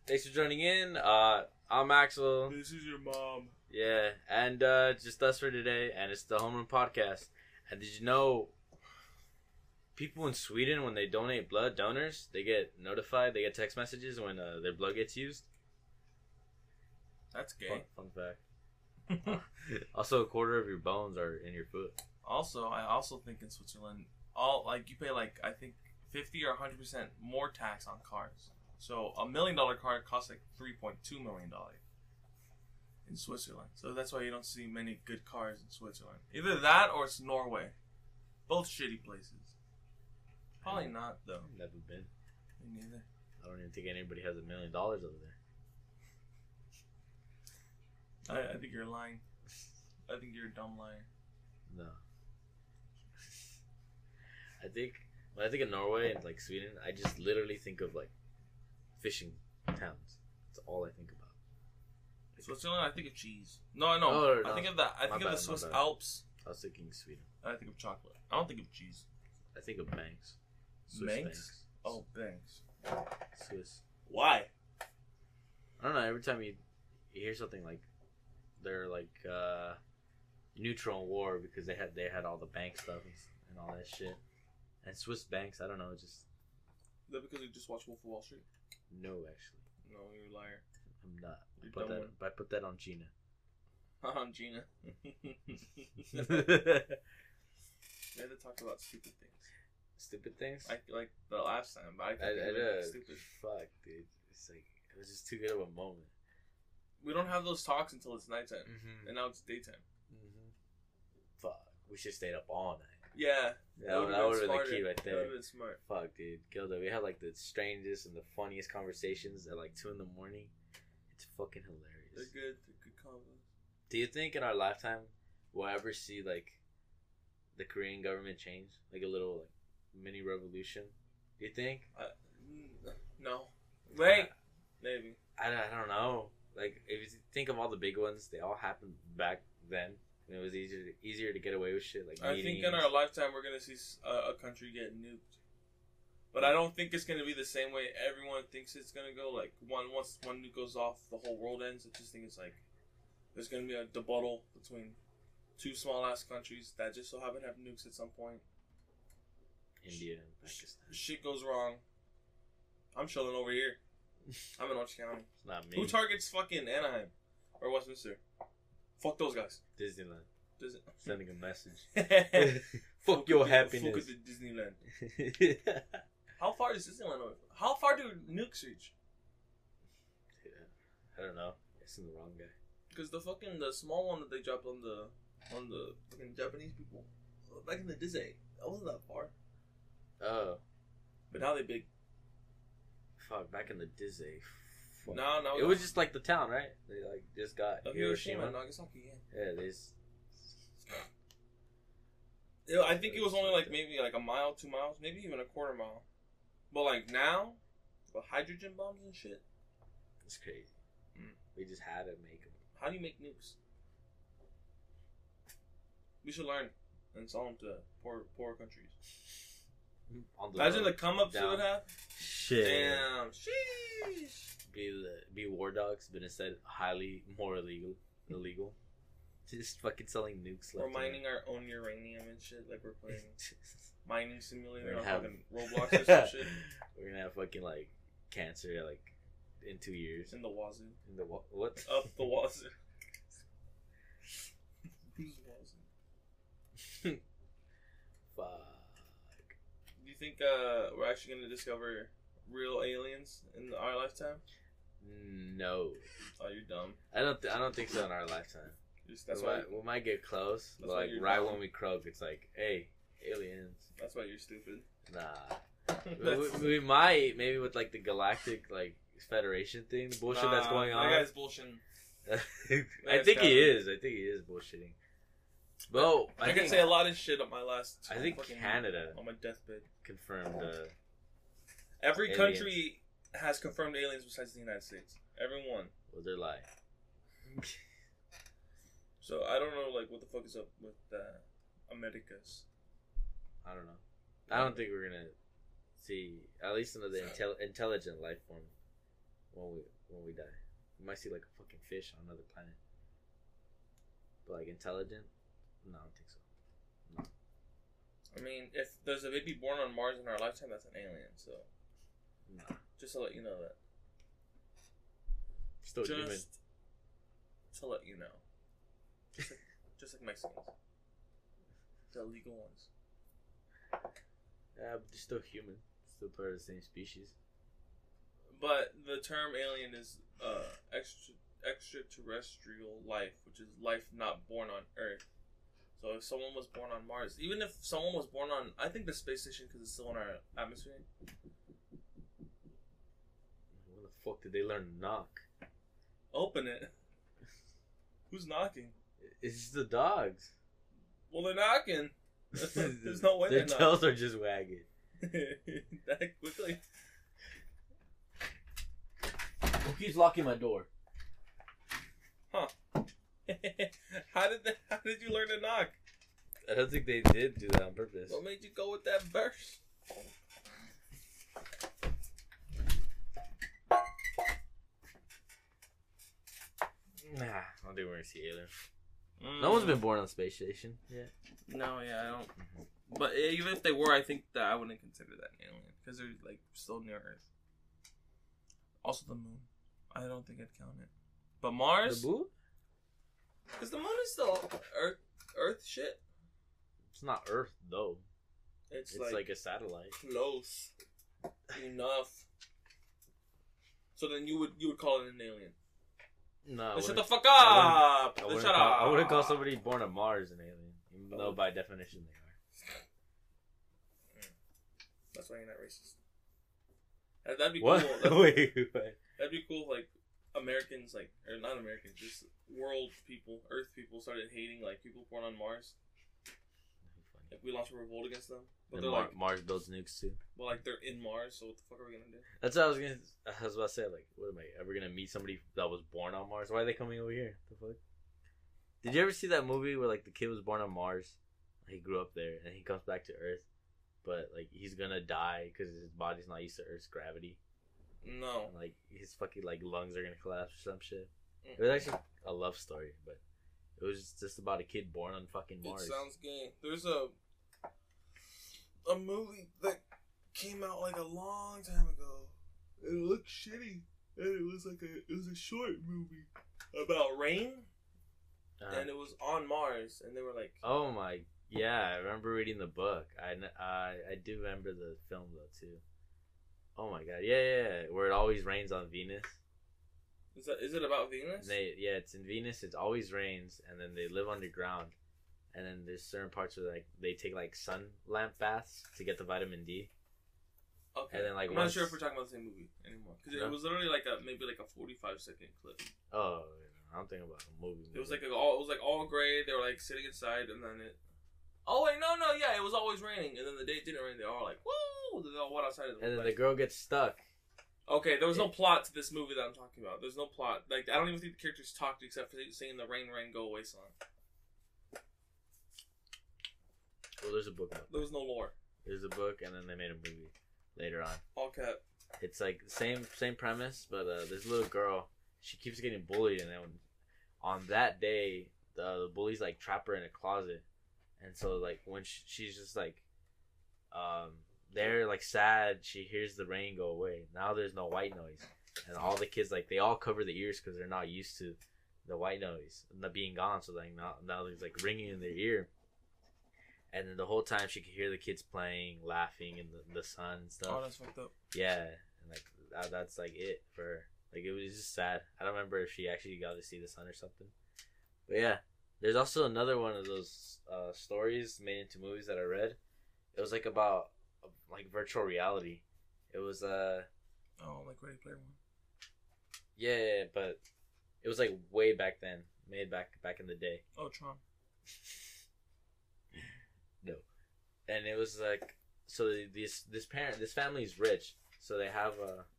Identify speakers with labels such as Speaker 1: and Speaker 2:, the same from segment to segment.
Speaker 1: Thanks for joining in. I'm Axel.
Speaker 2: This is your mom.
Speaker 1: Yeah, and just us for today, and it's the Homeroom Podcast. And did you know people in Sweden, when they donate blood, donors, they get notified, they get text messages when their blood gets used?
Speaker 2: That's gay.
Speaker 1: Fun fact. Also, a quarter of your bones are in your foot.
Speaker 2: Also, I also think in Switzerland, you pay I think 50 or 100% more tax on cars. So $1 million car costs like $3.2 million in Switzerland. So that's why you don't see many good cars in Switzerland. Either that or it's Norway. Both shitty places. Probably not though.
Speaker 1: Never been.
Speaker 2: Me neither.
Speaker 1: I don't even think anybody has $1 million over there.
Speaker 2: I think you're lying. I think you're a dumb liar.
Speaker 1: No. When I think of Norway and Sweden, I just literally think of fishing towns. That's all I think about.
Speaker 2: Switzerland, I think of cheese. No. I think of that. I think of the Swiss Alps.
Speaker 1: I was thinking Sweden.
Speaker 2: I think of chocolate. I don't think of cheese.
Speaker 1: I think of banks. Swiss
Speaker 2: Banks? Oh, banks.
Speaker 1: Swiss.
Speaker 2: Why?
Speaker 1: I don't know. Every time you hear something they're neutral in war because they had all the bank stuff and all that shit. And Swiss banks, I don't know, just
Speaker 2: Is that because you just watched Wolf of Wall Street?
Speaker 1: no, actually,
Speaker 2: No, you're a liar.
Speaker 1: I'm not.
Speaker 2: You're
Speaker 1: I put that on Gina.
Speaker 2: On Gina. We had to talk about stupid things.
Speaker 1: Stupid things.
Speaker 2: Like the last time, but I
Speaker 1: I
Speaker 2: think it's
Speaker 1: did.
Speaker 2: stupid.
Speaker 1: Fuck, dude. It's it was just too good of a moment.
Speaker 2: We don't have those talks until it's nighttime,
Speaker 1: Mm-hmm.
Speaker 2: and now it's daytime.
Speaker 1: Mm-hmm. Fuck, we should stayed up all night.
Speaker 2: Yeah,
Speaker 1: That would have been the key right
Speaker 2: That would
Speaker 1: there.
Speaker 2: have been smart.
Speaker 1: Fuck, dude. Gilda, we had the strangest and the funniest conversations at 2 in the morning. It's fucking hilarious.
Speaker 2: They're good. They're good combos.
Speaker 1: Do you think in our lifetime we'll ever see the Korean government change? A little mini revolution? Do you think?
Speaker 2: No. Wait. Maybe.
Speaker 1: I don't know. If you think of all the big ones, they all happened back then. And it was easier to get away with shit
Speaker 2: I think in our lifetime we're gonna see a country get nuked, but I don't think it's gonna be the same way everyone thinks it's gonna go. Once one nuke goes off, the whole world ends. I just think it's there's gonna be a debuttal between two small ass countries that just so happen to have nukes at some point.
Speaker 1: India and Pakistan.
Speaker 2: Shit goes wrong. I'm chilling over here. I'm in Orange County.
Speaker 1: It's not me.
Speaker 2: Who targets fucking Anaheim or Westminster? Fuck those guys.
Speaker 1: Disneyland. Sending a message.
Speaker 2: Fuck
Speaker 1: your
Speaker 2: Fuck
Speaker 1: happiness.
Speaker 2: the Disneyland. How far is Disneyland over? How far do nukes reach?
Speaker 1: Yeah, I don't know. Guessing the wrong guy.
Speaker 2: Because the small one that they dropped on the fucking Japanese people back in the Disney, that wasn't that far.
Speaker 1: Oh,
Speaker 2: But now they big.
Speaker 1: fuck! Back in the Disney. Fuck.
Speaker 2: No.
Speaker 1: It was just the town, right? They just got
Speaker 2: Hiroshima and Nagasaki.
Speaker 1: Yeah, they just.
Speaker 2: Yeah, I think it was only maybe a mile, 2 miles, maybe even a quarter mile. But now, with hydrogen bombs and shit.
Speaker 1: It's crazy.
Speaker 2: Mm.
Speaker 1: We just had to make them.
Speaker 2: How do you make nukes? We should learn and sell them to poor countries. Imagine the come ups we would have.
Speaker 1: Shit.
Speaker 2: Damn. Sheesh.
Speaker 1: Be war dogs, but instead highly more illegal. Just fucking selling nukes.
Speaker 2: We're mining our own uranium and shit. We're playing mining simulator
Speaker 1: We're
Speaker 2: on
Speaker 1: gonna
Speaker 2: fucking Roblox or some shit.
Speaker 1: We're gonna have fucking cancer in 2 years.
Speaker 2: In the wazoo.
Speaker 1: In the what?
Speaker 2: Up the wazoo. Who's wazoo?
Speaker 1: Fuck.
Speaker 2: Do you think we're actually gonna discover real aliens in our lifetime?
Speaker 1: No.
Speaker 2: Oh, you're dumb.
Speaker 1: I don't think so in our lifetime.
Speaker 2: That's why
Speaker 1: we might get close,
Speaker 2: That's
Speaker 1: but
Speaker 2: why you're
Speaker 1: right
Speaker 2: dumb.
Speaker 1: when we croak, it's hey, aliens.
Speaker 2: That's why you're stupid.
Speaker 1: Nah. we might maybe with the galactic Federation thing, the bullshit that's going on.
Speaker 2: That guy's bullshitting.
Speaker 1: I think he is. I think he is bullshitting. But
Speaker 2: I can say a lot of shit on my last.
Speaker 1: I think Canada
Speaker 2: on my deathbed
Speaker 1: confirmed.
Speaker 2: Every
Speaker 1: aliens.
Speaker 2: country has confirmed aliens besides the United States. Everyone.
Speaker 1: Was their lie?
Speaker 2: So I don't know what the fuck is up with Americas.
Speaker 1: I don't know. I don't think we're gonna see at least another intelligent life form when we die. We might see like a fucking fish on another planet. But like intelligent? No, I don't think so. No.
Speaker 2: I mean, if there's a baby born on Mars in our lifetime, that's an alien. So,
Speaker 1: No.
Speaker 2: just to let you know that.
Speaker 1: Still
Speaker 2: Just
Speaker 1: human.
Speaker 2: to let you know. Just like Mexicans. The illegal ones.
Speaker 1: Yeah, but they're still human. Still part of the same species.
Speaker 2: But the term alien is extraterrestrial life, which is life not born on Earth. So if someone was born on Mars, even if someone was born on, I think the space station because it's still in our atmosphere.
Speaker 1: Where the fuck did they learn to knock?
Speaker 2: Open it. Who's knocking?
Speaker 1: It's just the dogs.
Speaker 2: Well, they're knocking. There's no way
Speaker 1: Their
Speaker 2: they're not.
Speaker 1: tails are just wagging.
Speaker 2: That quickly.
Speaker 1: Who keeps locking my door?
Speaker 2: Huh. How did you learn to knock?
Speaker 1: I don't think they did do that on purpose.
Speaker 2: What made you go with that verse?
Speaker 1: Nah, I don't think we're gonna see aliens. No one's been born on the space station. Yeah.
Speaker 2: No, yeah, I don't. But even if they were, I think that I wouldn't consider that an alien because they're like still near Earth. Also, the moon. I don't think I'd count it. But Mars,
Speaker 1: The moon?
Speaker 2: because the moon is still Earth shit.
Speaker 1: It's not Earth though.
Speaker 2: It's
Speaker 1: It's like a satellite.
Speaker 2: close enough. So then you would call it an alien.
Speaker 1: No.
Speaker 2: Then shut the fuck
Speaker 1: I
Speaker 2: up. Then
Speaker 1: wouldn't
Speaker 2: shut
Speaker 1: call,
Speaker 2: up.
Speaker 1: I wouldn't call somebody born on Mars an alien, even though by definition they are.
Speaker 2: That's why you're not racist. That'd be
Speaker 1: What?
Speaker 2: cool.
Speaker 1: Wait.
Speaker 2: That'd be cool if, like, Americans, like, or not Americans, just world people, Earth people started hating, like, people born on Mars. Like, we launched a revolt against them. But
Speaker 1: And
Speaker 2: they're like,
Speaker 1: Mars builds nukes too.
Speaker 2: well, like, they're in Mars, so what the fuck are we gonna do?
Speaker 1: That's what I was about to say. Like, what am I ever gonna meet somebody that was born on Mars? Why are they coming over here? The fuck? Did you ever see that movie where like the kid was born on Mars? He grew up there and he comes back to Earth, but like he's gonna die because his body's not used to Earth's gravity.
Speaker 2: No.
Speaker 1: And, like his fucking like lungs are gonna collapse or some shit. It was actually a love story, but it was just about a kid born on fucking Mars.
Speaker 2: It sounds gay. There's a movie that came out like a long time ago. It looked shitty, and it was a short movie about rain, and it was on Mars, and they were like,
Speaker 1: oh my, yeah, I remember reading the book. I do remember the film though too. Oh my god, yeah, where it always rains on Venus.
Speaker 2: Is it about Venus?
Speaker 1: It's in Venus. It always rains, and then they live underground, and then there's certain parts where like they take like sun lamp baths to get the vitamin D.
Speaker 2: Okay.
Speaker 1: And then like
Speaker 2: I'm not sure if we're talking about the same movie anymore because it was literally like maybe a 45-second clip.
Speaker 1: Oh, I'm thinking about a movie.
Speaker 2: It was like all gray. They were like sitting inside, and then it. Oh wait, no, yeah, it was always raining, and then the day it didn't rain. They all like, woo! They all went outside of the
Speaker 1: and then the girl gets stuck.
Speaker 2: Okay, there was no plot to this movie that I'm talking about. There's no plot. Like, I don't even think the characters talked except for singing the Rain, Rain, Go Away song.
Speaker 1: Well, there's a book.
Speaker 2: There was no lore.
Speaker 1: There's a book, and then they made a movie later on.
Speaker 2: All cat.
Speaker 1: It's like same premise, but this little girl, she keeps getting bullied, and then on that day, the bullies like trap her in a closet, and so like when she's just like, they're like sad, she hears the rain go away. Now there's no white noise, and all the kids like they all cover the ears because they're not used to the white noise not being gone. So like now there's like ringing in their ear. And then the whole time she could hear the kids playing, laughing in the sun and stuff.
Speaker 2: Oh, that's fucked up.
Speaker 1: Yeah, and like that's like it for her. Like it was just sad. I don't remember if she actually got to see the sun or something. But yeah, there's also another one of those stories made into movies that I read. It was like about like virtual reality. It was
Speaker 2: Oh, like Ready Player One.
Speaker 1: yeah, but it was like way back then, made back in the day.
Speaker 2: Oh, Tron.
Speaker 1: No, and it was like so this family is rich, so they have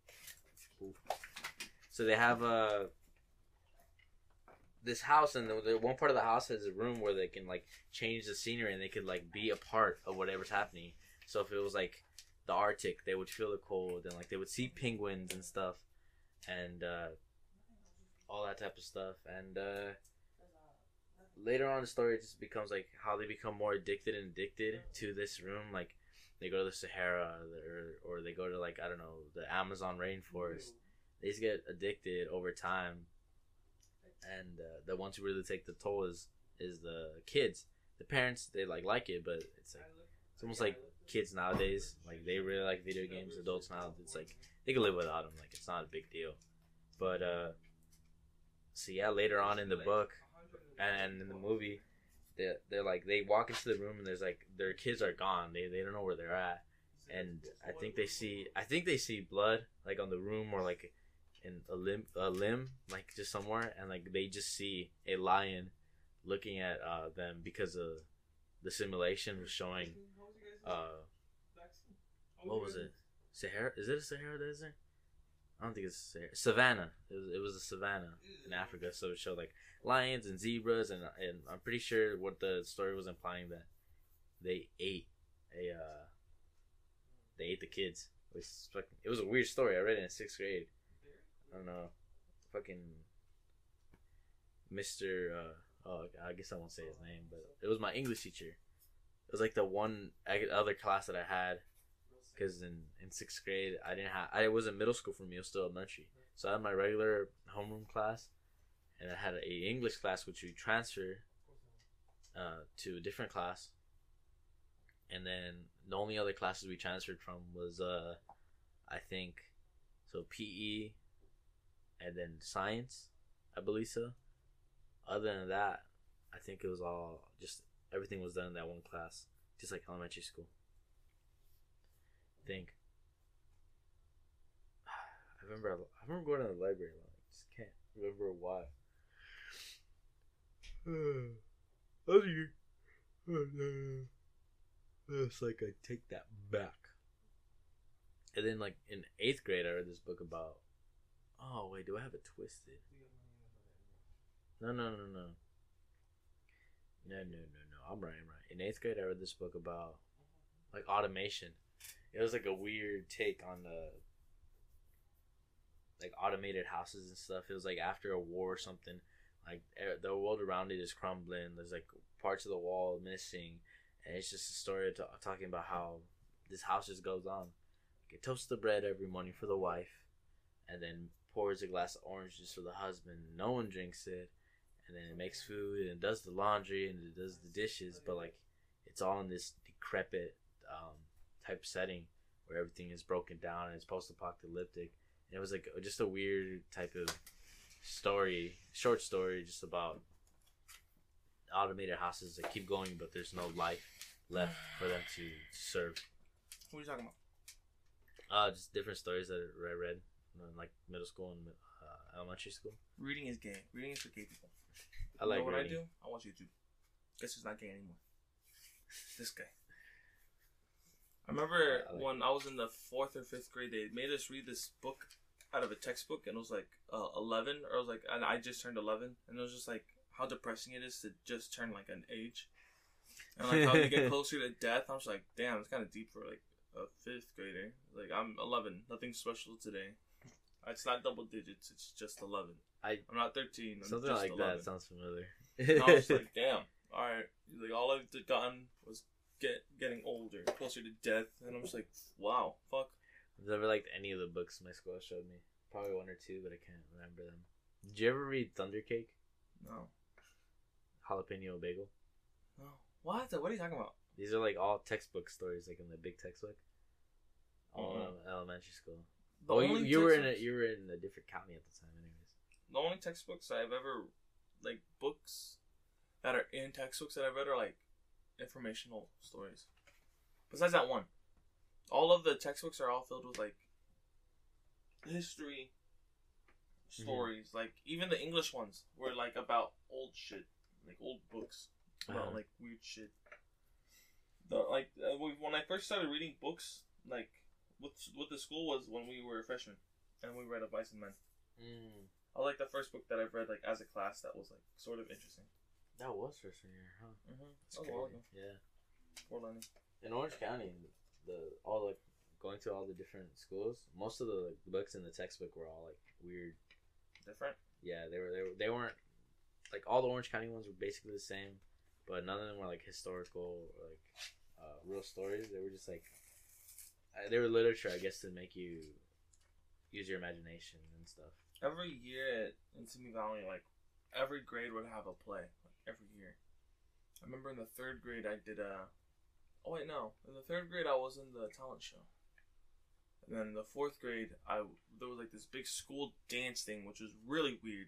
Speaker 1: this house, and the one part of the house has a room where they can like change the scenery and they could like be a part of whatever's happening. So if it was like the Arctic, they would feel the cold and like they would see penguins and stuff. and all that type of stuff. And later on, the story just becomes like how they become more addicted to this room. Like they go to the Sahara, or they go to, like, I don't know, the Amazon rainforest. They just get addicted over time, and the ones who really take the toll is the kids. The parents, they like it, but it's almost like kids nowadays. Like they really like video games. Adults now, it's like they can live without them. Like it's not a big deal. But so yeah, later on in the book and in the movie, they're like, they walk into the room and there's like their kids are gone. They don't know where they're at, and I think they see blood like on the room, or like in a limb like just somewhere, and like they just see a lion looking at them, because of the simulation was showing what was it, Sahara? Is it a Sahara desert? I don't think it's Sahara. Savannah. It was a savannah in Africa, so it showed like lions and zebras, and I'm pretty sure what the story was implying, that they ate the kids. It was a weird story. I read it in 6th grade. I don't know, fucking Mr. I guess I won't say his name, but it was my English teacher. It was like the one other class that I had, because in 6th grade I wasn't middle school for me. It was still elementary, so I had my regular homeroom class, and I had a English class which we transferred to a different class, and then the only other classes we transferred from was I think so PE, and then science, I believe so. Other than that, I think it was all just, everything was done in that one class, just like elementary school. I think. I remember going to the library. I just can't remember why. It's like I take that back. And then, like, in 8th grade, I read this book about. Oh wait, do I have it twisted? No. I'm right. In 8th grade, I read this book about like automation. It was like a weird take on the like automated houses and stuff. It was like after a war or something. Like the world around it is crumbling. There's like parts of the wall missing, and it's just a story talking about how this house just goes on. Like, it toasts the bread every morning for the wife, and then pours a glass of orange juice for the husband. No one drinks it. And then it makes food, and it does the laundry, and it does the dishes, but like it's all in this decrepit type setting where everything is broken down and it's post-apocalyptic. And it was like just a weird type of short story, just about automated houses that keep going, but there's no life left for them to serve.
Speaker 2: What are you talking
Speaker 1: about? Just different stories that I read in like middle school and elementary school.
Speaker 2: Reading is gay. Reading is for gay people.
Speaker 1: I like
Speaker 2: what
Speaker 1: reading.
Speaker 2: I do? I watch YouTube. Guess who's not gay anymore? This guy. I remember when I was in the 4th or 5th grade, they made us read this book out of a textbook, and it was like 11, or I was like, and I just turned 11, and it was just like how depressing it is to just turn like an age, and like how you get closer to death. I was like, damn, it's kind of deep for like a 5th grader. Like, I'm 11, nothing special today. It's not double digits. It's just 11. I'm not 13. I'm
Speaker 1: something
Speaker 2: just
Speaker 1: like
Speaker 2: 11.
Speaker 1: that sounds familiar.
Speaker 2: And I was like, damn. All right. Like, all I've gotten was getting older, closer to death, and I'm just like, wow, fuck.
Speaker 1: I've never liked any of the books my school showed me. Probably one or two, but I can't remember them. Did you ever read Thundercake?
Speaker 2: No.
Speaker 1: Jalapeno Bagel?
Speaker 2: No. What? What are you talking about?
Speaker 1: These are like all textbook stories, like in the big textbook. All elementary school. You were in a different county at the time, anyways.
Speaker 2: The only textbooks I've ever, like, books that are in textbooks that I've read are like informational stories. Besides that one, all of the textbooks are all filled with like history stories. Mm-hmm. Like even the English ones were like about old shit, like old books about like weird shit. When I first started reading books, like with the school was when we were freshmen, and we read A Vice and Men. I like the first book that I've read like as a class that was like sort of interesting.
Speaker 1: That was freshman year, huh?
Speaker 2: Mm-hmm.
Speaker 1: That's crazy. Yeah.
Speaker 2: Fort Learning.
Speaker 1: In Orange County, going to all the different schools, most of the books in the textbook were all like weird.
Speaker 2: Different.
Speaker 1: Yeah, they weren't like all the Orange County ones were basically the same, but none of them were like historical or like real stories. They were just like they were literature, I guess, to make you use your imagination and stuff.
Speaker 2: Every year in Simi Valley, like every grade would have a play. Like every year. I remember in the third grade I did a. Oh wait, no. In the third grade I was in the talent show. And then in the fourth grade there was like this big school dance thing, which was really weird.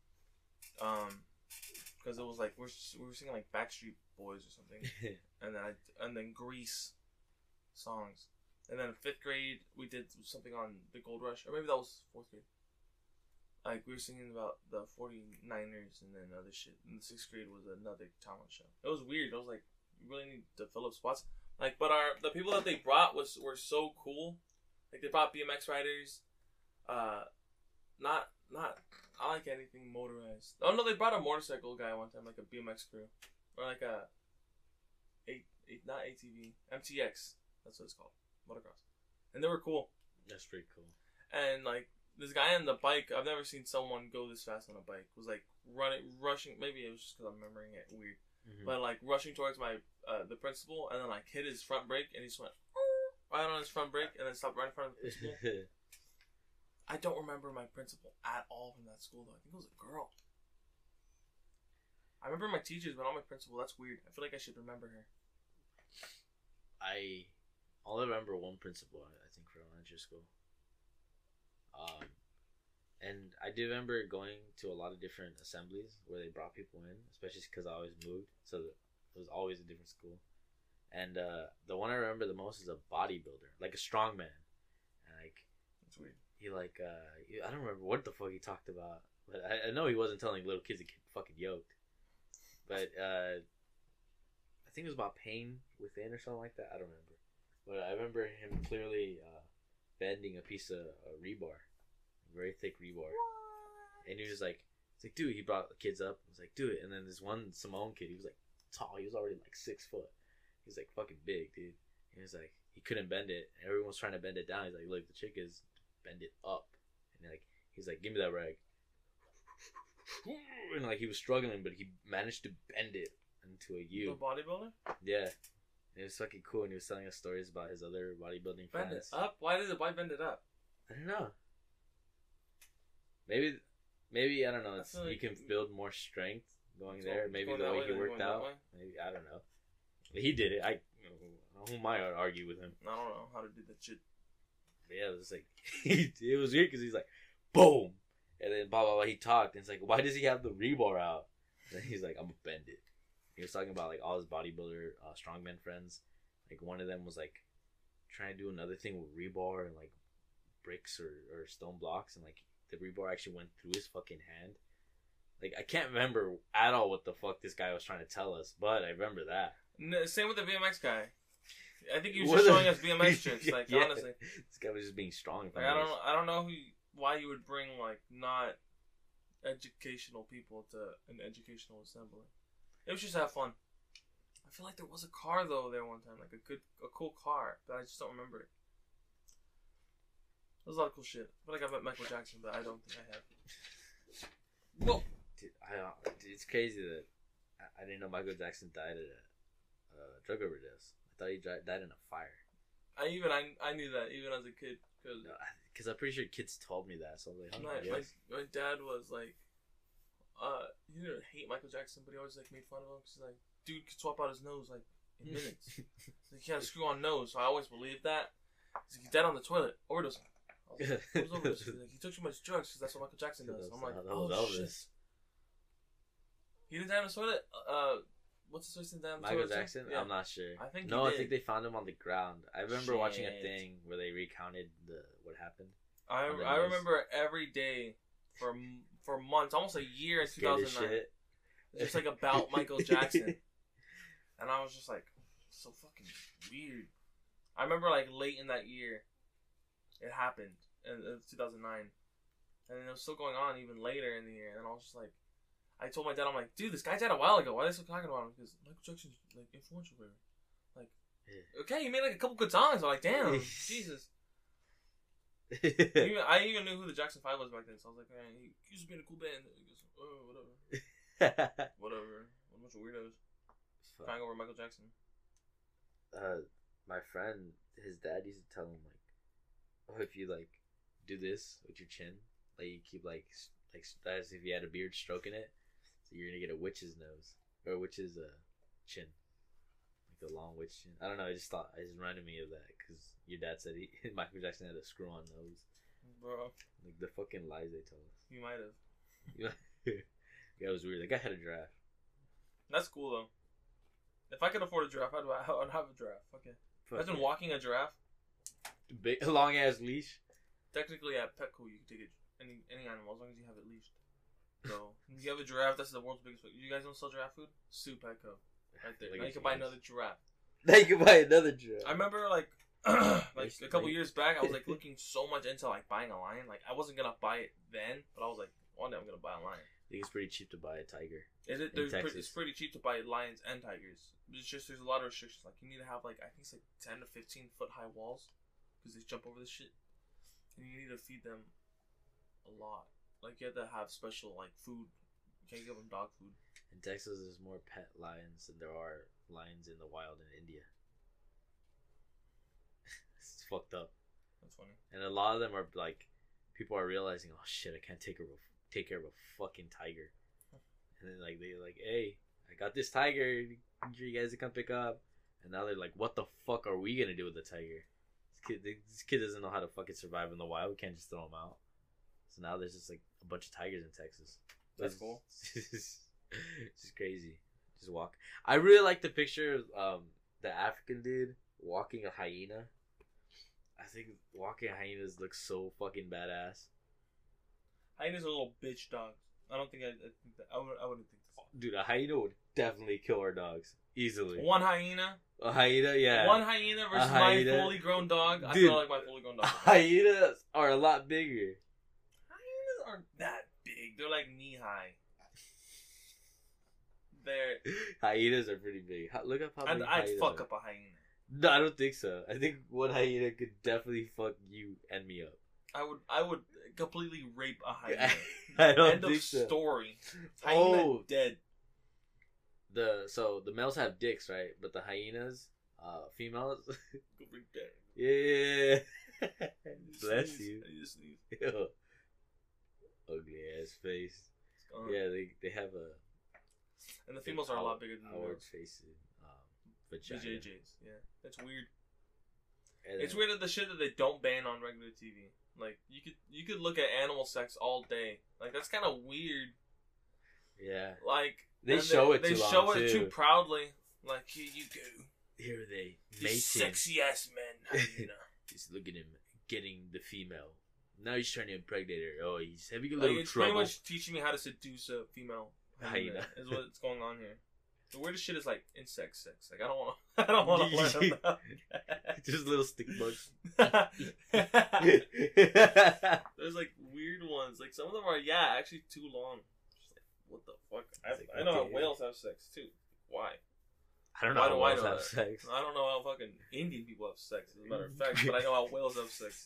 Speaker 2: Because it was like we were singing like Backstreet Boys or something, and then Grease songs. And then in fifth grade we did something on the Gold Rush, or maybe that was fourth grade. Like we were singing about the 49ers and then other shit. And the sixth grade was another talent show. It was weird. I was like, you really need to fill up spots. Like, but the people that they brought were so cool. Like they brought BMX riders. Not I like anything motorized. Oh no, they brought a motorcycle guy one time, like a BMX crew, or like a not ATV, MTX. That's what it's called, motocross, and they were cool.
Speaker 1: That's pretty cool.
Speaker 2: And like this guy on the bike, I've never seen someone go this fast on a bike. Was like rushing. Maybe it was just because I'm remembering it weird, but like rushing towards my the principal, and then like hit his front brake, and he just went right on his front brake, and then stopped right in front of the principal. I don't remember my principal at all from that school, though. I think it was a girl. I remember my teachers, but not my principal. That's weird. I feel like I should remember her.
Speaker 1: I only remember one principal, I think, for elementary school. And I do remember going to a lot of different assemblies where they brought people in, especially because I always moved, so it was always a different school. And the one I remember the most is a bodybuilder, like a strongman. And like,
Speaker 2: that's weird.
Speaker 1: He like I don't remember what the fuck he talked about, but I know he wasn't telling little kids to get fucking yoked. But I think it was about pain within or something like that. I don't remember, but I remember him clearly bending a piece of rebar, very thick rebar, and he was like, "It's like, dude." He brought the kids up. He was like, "Do it." And then this one Simone kid, he was like tall. He was already like 6 foot. He was like fucking big, dude. He was like, he couldn't bend it. Everyone was trying to bend it down. He's like, "Look, the chick is." Bend it up, and like he's like, "Give me that rag," and like he was struggling, but he managed to bend it into a U.
Speaker 2: The bodybuilder?
Speaker 1: Yeah, it was fucking cool, and he was telling us stories about his other bodybuilding friends.
Speaker 2: Bend it up? Why bend it up?
Speaker 1: I don't know. Maybe I don't know. He like can build more strength going there. Maybe the way he worked out. Maybe I don't know. But he did it. Who am I to argue with him?
Speaker 2: I don't know how to do that shit.
Speaker 1: Yeah, it was like it was weird because he's like, boom, and then blah blah blah. He talked, and it's like, why does he have the rebar out? And then he's like, I'm gonna bend it. He was talking about like all his bodybuilder strongman friends. Like one of them was like trying to do another thing with rebar and like bricks or stone blocks, and like the rebar actually went through his fucking hand. Like I can't remember at all what the fuck this guy was trying to tell us, but I remember that.
Speaker 2: No, same with the BMX guy. I think he was just showing us BMX tricks. Like
Speaker 1: yeah.
Speaker 2: honestly,
Speaker 1: this guy was just being strong.
Speaker 2: Like, I don't know why you would bring like not educational people to an educational assembly. It was just to have fun. I feel like there was a car though there one time, like a cool car, but I just don't remember it. There was a lot of cool shit. I feel like I met Michael Jackson, but I don't think I have. Whoa,
Speaker 1: dude, it's crazy that I didn't know Michael Jackson died at a drug overdose. I thought he died in a fire.
Speaker 2: I knew that even as a kid
Speaker 1: because I'm pretty sure kids told me that. So I was like,
Speaker 2: my dad was like, he didn't hate Michael Jackson, but he always like made fun of him because like, dude could swap out his nose like in minutes. Like, he had a screw on nose, so I always believed that. He's like, he's dead on the toilet, overdose. Like, he took too much drugs because that's what Michael Jackson does. I'm like, oh shit. He didn't die on the toilet. What's the switch in down?
Speaker 1: Michael Jackson? Yeah. I'm not sure.
Speaker 2: I think
Speaker 1: I think they found him on the ground. I remember watching a thing where they recounted what happened.
Speaker 2: I remember every day for months, almost a year in 2009. Just like about Michael Jackson. And I was just like, so fucking weird. I remember like late in that year, it happened in 2009. And then it was still going on even later in the year. And I was just like, I told my dad, I'm like, dude, this guy died a while ago. Why are they still talking about him? Because Michael Jackson's like influential for him. Like, okay, he made like a couple good songs. I'm like, damn, Jesus. I even knew who the Jackson 5 was back then, so I was like, man, he used to be in a cool band. He goes, oh, whatever. Whatever. What a bunch of weirdos. Crying over Michael Jackson.
Speaker 1: My friend, his dad used to tell him, like, oh, if you, like, do this with your chin, like, you keep, like as if you had a beard stroking it, so you're gonna get a witch's nose. Or a witch's, chin. Like a long witch chin. I don't know, it just reminded me of that, because your dad said Michael Jackson had a screw-on nose.
Speaker 2: Bro.
Speaker 1: Like, the fucking lies they tell us.
Speaker 2: He might have.
Speaker 1: Yeah, it was weird. That guy had a giraffe.
Speaker 2: That's cool, though. If I could afford a giraffe, I'd have a giraffe. Okay. Imagine walking a giraffe.
Speaker 1: Big, long ass leash.
Speaker 2: Technically, at Petco, you can take any animal as long as you have it leashed. So, if you have a giraffe, that's the world's biggest. You guys don't sell giraffe food? Sue Petco. Right there. Now you can buy another giraffe.
Speaker 1: Now you can buy another giraffe.
Speaker 2: I remember, like a couple years back, I was, like, looking so much into, like, buying a lion. Like, I wasn't going to buy it then, but I was like, one day I'm going to buy a lion.
Speaker 1: I think it's pretty cheap to buy a tiger.
Speaker 2: It's pretty cheap to buy lions and tigers. It's just there's a lot of restrictions. Like you need to have like I think it's like 10 to 15 foot high walls because they jump over this shit, and you need to feed them a lot. Like you have to have special like food. You can't give them dog food.
Speaker 1: In Texas, there's more pet lions than there are lions in the wild in India. It's fucked up.
Speaker 2: That's funny.
Speaker 1: And a lot of them are like, people are realizing, oh shit, I can't take care of a fucking tiger. And then like they're like, hey, I got this tiger. You guys to come pick up. And now they're like, what the fuck are we gonna do with the tiger? This kid doesn't know how to fucking survive in the wild. We can't just throw him out. So now there's just like a bunch of tigers in Texas.
Speaker 2: That's cool.
Speaker 1: It's just crazy. Just walk. I really like the picture of the African dude walking a hyena. I think walking hyenas looks so fucking badass.
Speaker 2: Hyenas are little bitch dogs. I don't think I wouldn't think this.
Speaker 1: Dude, a hyena would definitely kill our dogs easily.
Speaker 2: One hyena.
Speaker 1: A hyena, yeah.
Speaker 2: One hyena versus my fully grown dog. I
Speaker 1: Dude,
Speaker 2: feel like my fully grown dog.
Speaker 1: Hyenas are a lot bigger.
Speaker 2: Hyenas aren't that big. They're like knee high.
Speaker 1: Hyenas are pretty big. Look up how big
Speaker 2: I'd fuck up a hyena.
Speaker 1: No, I don't think so. I think one hyena could definitely fuck you and me up.
Speaker 2: I would completely rape a hyena.
Speaker 1: I don't
Speaker 2: End
Speaker 1: think
Speaker 2: of
Speaker 1: so.
Speaker 2: Story. Hyena dead.
Speaker 1: So the males have dicks, right? But the hyenas, females.
Speaker 2: Dead.
Speaker 1: Yeah. Bless
Speaker 2: Sneeze.
Speaker 1: you.
Speaker 2: I just sneeze.
Speaker 1: Ew. Ugly ass face. Yeah, they have a.
Speaker 2: And the females are a lot bigger than the males.
Speaker 1: Face.
Speaker 2: Vagina. BJJs. Yeah, that's weird.
Speaker 1: And
Speaker 2: it's weird that the shit that they don't ban on regular TV. Like you could look at animal sex all day. Like that's kind of weird.
Speaker 1: Yeah.
Speaker 2: Like
Speaker 1: they show it.
Speaker 2: They show it too proudly. Like here you go.
Speaker 1: Here are they
Speaker 2: mating. Sexy ass men.
Speaker 1: Just look at him getting the female. Now he's trying to impregnate her. Oh, he's having a
Speaker 2: little
Speaker 1: trouble.
Speaker 2: It's pretty much teaching me how to seduce a female
Speaker 1: hyena.
Speaker 2: Is what's going on here. The weirdest shit is like insect sex. Like I don't want to learn about that.
Speaker 1: Just little stick bugs.
Speaker 2: There's like weird ones. Like some of them are actually too long. Just like what the fuck? I know how whales have sex too. Why?
Speaker 1: I don't know how whales have sex.
Speaker 2: I don't know how fucking Indian people have sex, as a matter of fact, but I know how whales have sex.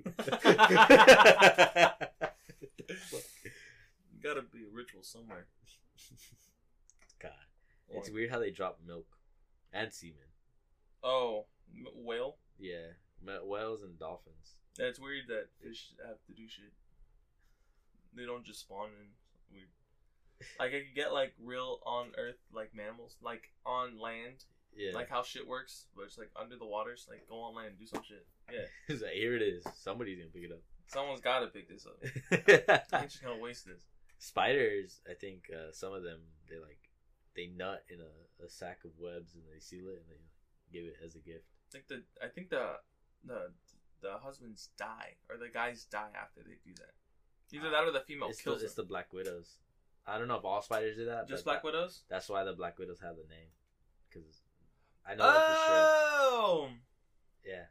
Speaker 2: Gotta be a ritual somewhere.
Speaker 1: God. It's weird how they drop milk and semen.
Speaker 2: Oh, whale?
Speaker 1: Yeah. Whales and dolphins.
Speaker 2: Yeah, it's weird that fish have to do shit. They don't just spawn in. It's weird. Like, I could get, like, real on-earth, like, mammals. Like, on land. Yeah. Like, how shit works. But it's, like, under the waters. Like, go on land and do some shit. Yeah.
Speaker 1: It's like, here it is. Somebody's gonna pick it up.
Speaker 2: Someone's gotta pick this up. I'm just gonna waste this.
Speaker 1: Spiders, I think, some of them, they nut in a sack of webs and they seal it and they give it as a gift.
Speaker 2: I think the husbands die or the guys die after they do that. Either that or the female kills them.
Speaker 1: It's the black widows. I don't know if all spiders do that.
Speaker 2: Just black widows?
Speaker 1: That's why the black widows have the name. Because I know that for sure.
Speaker 2: Oh!
Speaker 1: Yeah.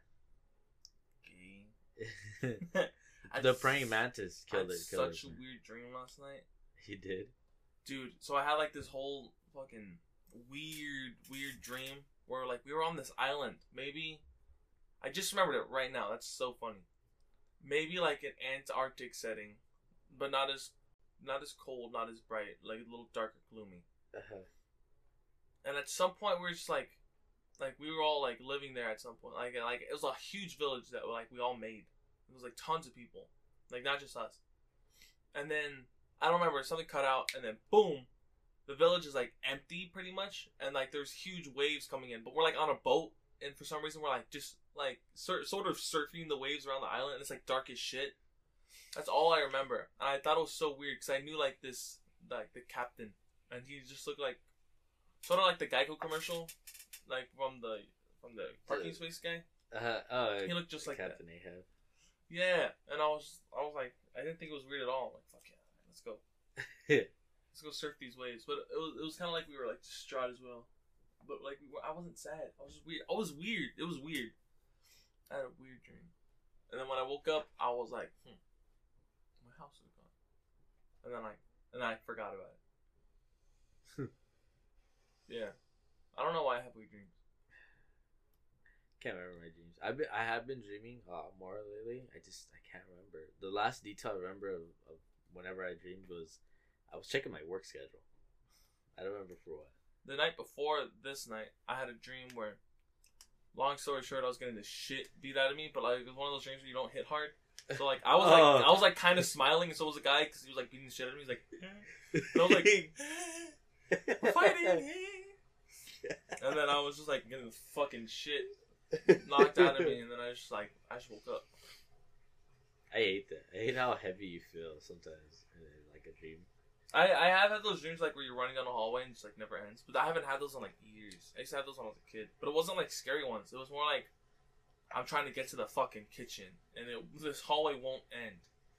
Speaker 2: Gay.
Speaker 1: The praying mantis killed it.
Speaker 2: Such a weird dream last night.
Speaker 1: He did?
Speaker 2: Dude, so I had like this whole fucking weird dream where like we were on this island. Maybe I just remembered it right now. That's so funny. maybe like an Antarctic setting, but not as cold, not as bright, like a little darker, gloomy.
Speaker 1: Uh-huh.
Speaker 2: And at some point, we were just like we were all like living there at some point. Like it was a huge village that like we all made. It was like tons of people, like not just us. And then I don't remember, something cut out, and then boom, the village is like empty pretty much, and like there's huge waves coming in. But we're like on a boat, and for some reason we're like just like sort of surfing the waves around the island, and it's like dark as shit. That's all I remember. And I thought it was so weird because I knew like this, like the captain, and he just looked like sort of like the Geico commercial, like from the parking space guy.
Speaker 1: Oh,
Speaker 2: he looked just like
Speaker 1: Captain
Speaker 2: that.
Speaker 1: Ahab.
Speaker 2: Yeah, and I was like, I didn't think it was weird at all. Like, fuck yeah, let's go. Let's go surf these waves. But it was kind of like we were like distraught as well. But like I wasn't sad. I was just weird. I was weird. It was weird. I had a weird dream. And then when I woke up, I was like, my house is gone. And then I forgot about it. Yeah. I don't know why I have weird dreams.
Speaker 1: Can't remember my dreams. I have been dreaming a lot more lately. I can't remember. The last detail I remember of whenever I dreamed was I was checking my work schedule. I don't remember for what.
Speaker 2: The night before this night, I had a dream where, long story short, I was getting the shit beat out of me. But like it was one of those dreams where you don't hit hard. So like I was like kind of smiling, and so was the guy because he was like beating the shit out of me. He's like, and I was like, we're fighting. And then I was just like getting the fucking shit knocked out of me, and then I just woke up.
Speaker 1: I hate that. I hate how heavy you feel sometimes in like a dream.
Speaker 2: I have had those dreams like where you're running down a hallway and just like never ends, but I haven't had those in like years. I used to have those when I was a kid, but it wasn't like scary ones. It was more like I'm trying to get to the fucking kitchen, and this hallway won't end.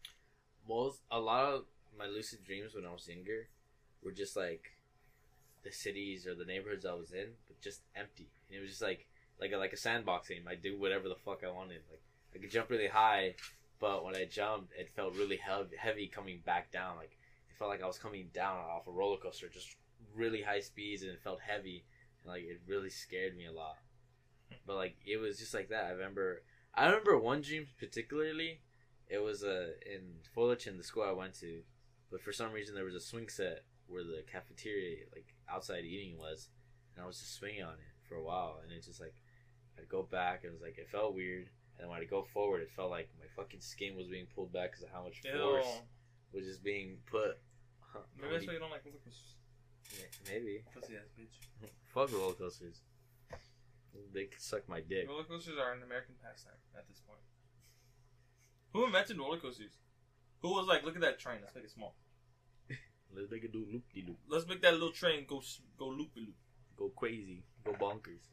Speaker 1: A lot of my lucid dreams when I was younger were just like the cities or the neighborhoods I was in, but just empty. And it was just like a sandbox game. I do whatever the fuck I wanted. Like I could jump really high, but when I jumped, it felt really heavy coming back down. Like it felt like I was coming down off a roller coaster, just really high speeds, and it felt heavy, and like it really scared me a lot. But like it was just like that. I remember one dream particularly. It was in Fullerton, the school I went to, but for some reason there was a swing set where the cafeteria, like outside eating, was, and I was just swinging on it for a while, and it just like I'd go back, and it was like it felt weird, and when I go forward, it felt like my fucking skin was being pulled back because of how much force was just being put.
Speaker 2: Maybe that's why you don't like roller coasters.
Speaker 1: Maybe.
Speaker 2: Pussy ass bitch.
Speaker 1: Fuck roller coasters. They could suck my dick.
Speaker 2: Roller coasters are an American pastime at this point. Who invented roller coasters? Who was like, look at that train, let's make it small.
Speaker 1: Let's make it do loop-de-loop.
Speaker 2: Let's make that little train go loop-de-loop.
Speaker 1: Go crazy. Go bonkers.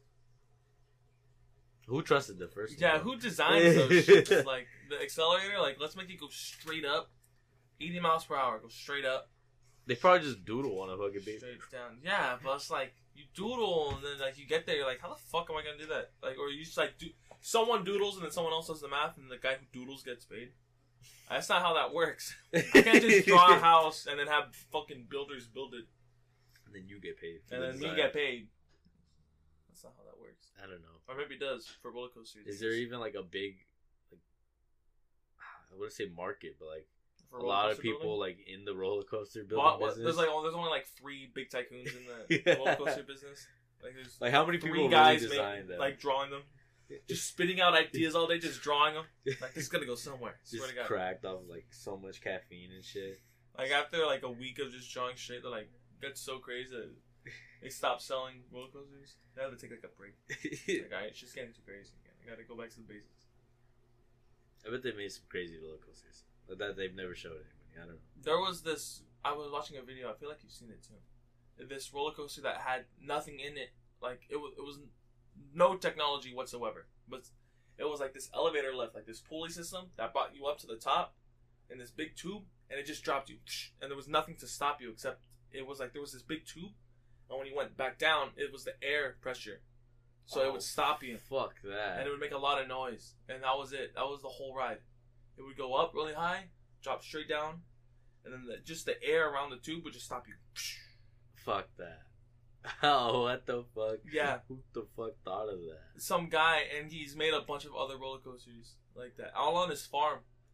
Speaker 1: Who trusted the first one?
Speaker 2: Yeah, who designed those shit? Like, the accelerator, like, let's make it go straight up. 80 miles per hour, go straight up.
Speaker 1: They probably just doodle on a fucking baby.
Speaker 2: Straight down. Yeah, but it's like, you doodle, and then, like, you get there, you're like, how the fuck am I gonna do that? Like, or you just, like, someone doodles, and then someone else does the math, and the guy who doodles gets paid. That's not how that works. I can't just draw a house and then have fucking builders build it.
Speaker 1: And then you get paid.
Speaker 2: And then me get paid. That's not how that works.
Speaker 1: I don't know.
Speaker 2: Or maybe it does for roller coasters.
Speaker 1: Is there even like a big, like, I wouldn't say market, but like
Speaker 2: for
Speaker 1: a lot of people
Speaker 2: building?
Speaker 1: like in the roller coaster building business?
Speaker 2: There's only like 3 big tycoons in the roller coaster business. Like there's
Speaker 1: like how many people
Speaker 2: 3 guys
Speaker 1: really design them?
Speaker 2: Like drawing them. Just spitting out ideas all day, just drawing them. Like, this is gonna go somewhere. Swear
Speaker 1: just
Speaker 2: to God.
Speaker 1: cracked off like so much caffeine and shit.
Speaker 2: Like, after like a week of just drawing shit, that like gets so crazy that they stop selling roller coasters. They have to take like a break. Like, alright, it's just getting too crazy again. I gotta go back to the basics.
Speaker 1: I bet they made some crazy roller coasters, but that they've never showed anybody. I don't know.
Speaker 2: There was this. I was watching a video. I feel like you've seen it too. This roller coaster that had nothing in it. Like it was no technology whatsoever, but it was like this elevator lift, like this pulley system that brought you up to the top in this big tube, and it just dropped you, and there was nothing to stop you except it was like there was this big tube, and when you went back down, it was the air pressure, so it would stop you.
Speaker 1: Fuck that.
Speaker 2: And it would make a lot of noise, and that was it. That was the whole ride. It would go up really high, drop straight down, and then just the air around the tube would just stop you.
Speaker 1: Fuck that. Oh, what the fuck?
Speaker 2: Yeah.
Speaker 1: Who the fuck thought of that?
Speaker 2: Some guy, and he's made a bunch of other roller coasters like that, all on his farm.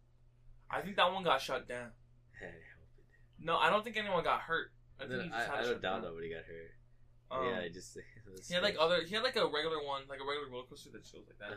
Speaker 2: I think that one got shut down. No, I don't think anyone got hurt. I think he just had
Speaker 1: I
Speaker 2: to
Speaker 1: don't
Speaker 2: shut
Speaker 1: doubt
Speaker 2: down.
Speaker 1: nobody got hurt. Yeah, I just
Speaker 2: He had like other. He had like a regular one, like a regular roller coaster that shows like that.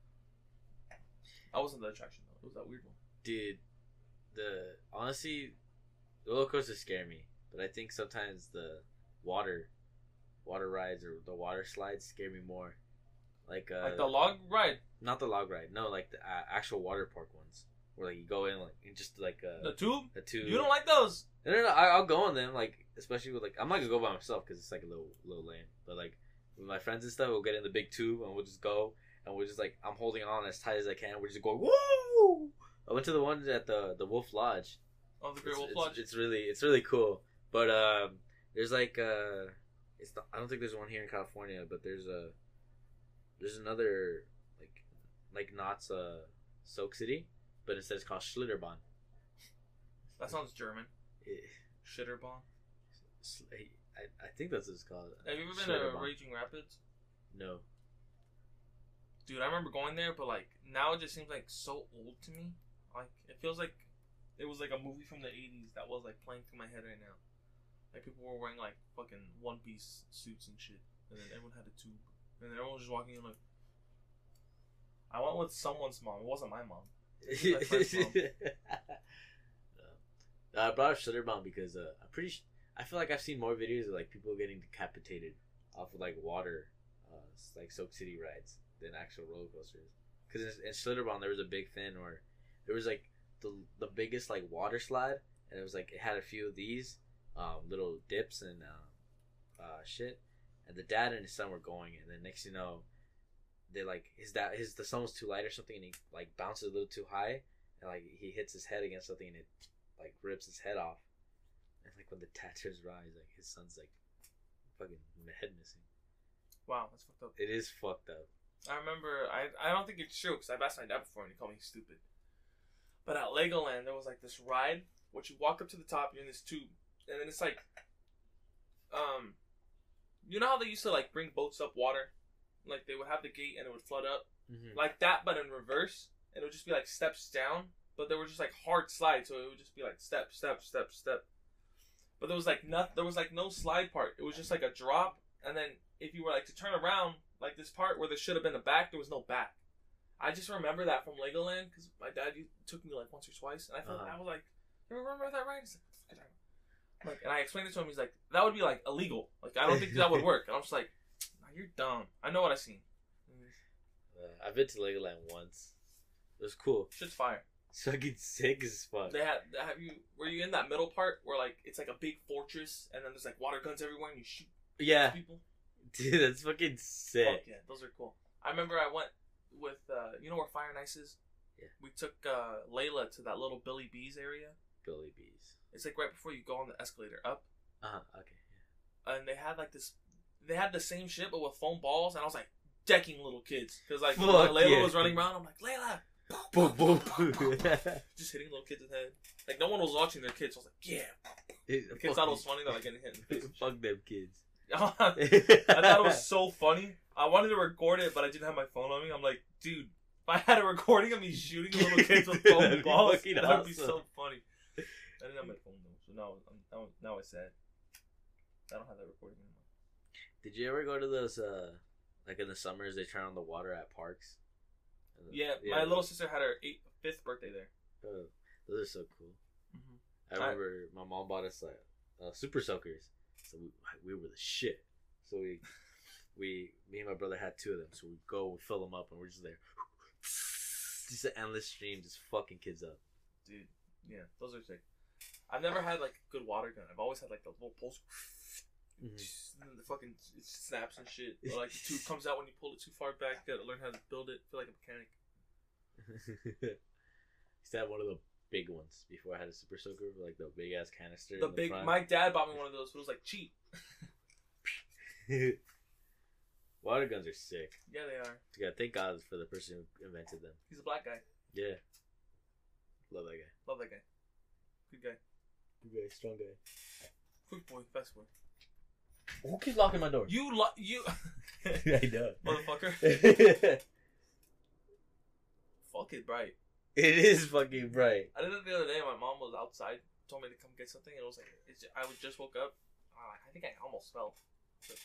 Speaker 2: That wasn't the attraction though. It was that weird one.
Speaker 1: Dude, honestly, the roller coasters scare me, but I think sometimes the water rides or the water slides scare me more. Like
Speaker 2: the log ride.
Speaker 1: Not the log ride. No, like the actual water park ones, where like you go in like and just like
Speaker 2: the tube.
Speaker 1: The tube.
Speaker 2: You don't like those?
Speaker 1: No. I'll go on them, like especially with like I'm not gonna go by myself because it's like a little lame. But like with my friends and stuff, we'll get in the big tube and we'll just go and we're just like I'm holding on as tight as I can. We're just going woo. I went to the one at the Wolf Lodge.
Speaker 2: Oh, the Great Wolf Lodge.
Speaker 1: It's really cool. But there's like I don't think there's one here in California, but there's another like Knott's Soak City, but instead it's called Schlitterbahn.
Speaker 2: That sounds German. Schlitterbahn.
Speaker 1: I think that's what it's called.
Speaker 2: Have you ever been to Raging Rapids?
Speaker 1: No.
Speaker 2: Dude, I remember going there, but like now it just seems like so old to me. Like it feels like it was like a movie from the 80s that was like playing through my head right now. Like people were wearing like fucking One Piece suits and shit, and then everyone had a tube, and then everyone was just walking in like. I went with someone's mom. It wasn't my mom. It was my friend's mom.
Speaker 1: I brought up Schlitterbahn because I feel like I've seen more videos of like people getting decapitated off of like water, like Soak City rides than actual roller coasters. Because in Schlitterbahn there was a big thing where there was like the biggest like water slide, and it was like it had a few of these little dips and shit, and the dad and his son were going, and then next you know. They like the sun was too light or something, and he like bounces a little too high, and like he hits his head against something, and it like rips his head off. And like when the dad turns around, he's like his son's like fucking head missing.
Speaker 2: Wow, that's fucked up.
Speaker 1: It is fucked up.
Speaker 2: I remember I don't think it's true because I've asked my dad before and he called me stupid. But at Legoland there was like this ride which you walk up to the top, you're in this tube, and then it's like you know how they used to like bring boats up water? Like they would have the gate and it would flood up, like that, but in reverse, and it would just be like steps down. But they were just like hard slides, so it would just be like step, step, step, step. But there was like no slide part. It was just like a drop, and then if you were like to turn around, like this part where there should have been a back, there was no back. I just remember that from Legoland because my dad took me like once or twice, and I felt I was like, you remember that ride? He's like, and I explained it to him. He's like, that would be like illegal. Like I don't think that would work. And I'm just like. You're dumb. I know what I've seen.
Speaker 1: I've been to Legoland once. It was cool.
Speaker 2: Shit's fire.
Speaker 1: It's fucking sick as fuck.
Speaker 2: Were you in that middle part where like it's like a big fortress and then there's like water guns everywhere and you shoot people?
Speaker 1: Dude, that's fucking sick.
Speaker 2: Fuck yeah, those are cool. I remember I went with you know where Fire and Ice is?
Speaker 1: Yeah. We
Speaker 2: took Layla to that little Billy B's area.
Speaker 1: Billy B's.
Speaker 2: It's like right before you go on the escalator up.
Speaker 1: Okay. Yeah.
Speaker 2: And they had like this. They had the same shit, but with foam balls, and I was like decking little kids because like Layla was running around. I'm like Layla, boom, boom, boom, just hitting little kids in the head. Like no one was watching their kids. So I was like, yeah. The kids thought it was funny. They're like getting hit in the face.
Speaker 1: Fuck them kids.
Speaker 2: I thought it was so funny. I wanted to record it, but I didn't have my phone on me. I'm like, dude, if I had a recording of me shooting little kids with foam balls, that would be so funny. I didn't have my phone though, so now it's sad. I don't have that recording anymore.
Speaker 1: Did you ever go to those, like in the summers, they turn on the water at parks?
Speaker 2: Yeah, my little sister had her 5th birthday there.
Speaker 1: Oh, those are so cool. I remember my mom bought us like super soakers, so we were the shit. So me and my brother had 2 of them, so we fill them up, and we're just there. Just an endless stream, just fucking kids up.
Speaker 2: Dude, yeah, those are sick. I've never had like a good water gun. I've always had like the little pulse. And then the fucking it snaps and shit. Or like the tube comes out when you pull it too far back. You gotta learn how to build it. Feel like a mechanic.
Speaker 1: Used to have one of the big ones before I had a super soaker, like the big ass canister.
Speaker 2: My dad bought me one of those, but it was like cheap.
Speaker 1: Water guns are sick.
Speaker 2: Yeah, they are.
Speaker 1: Yeah, thank God for the person who invented them.
Speaker 2: He's a black guy.
Speaker 1: Yeah. Love that guy.
Speaker 2: Love that guy. Good guy.
Speaker 1: Good guy. Strong guy.
Speaker 2: Quick boy. Fast boy.
Speaker 1: Who keeps locking my door?
Speaker 2: You.
Speaker 1: I know.
Speaker 2: Motherfucker. Fuck it, right.
Speaker 1: It is fucking bright.
Speaker 2: I did it the other day. My mom was outside, told me to come get something, and it was like, I just woke up. I think I almost fell. Like,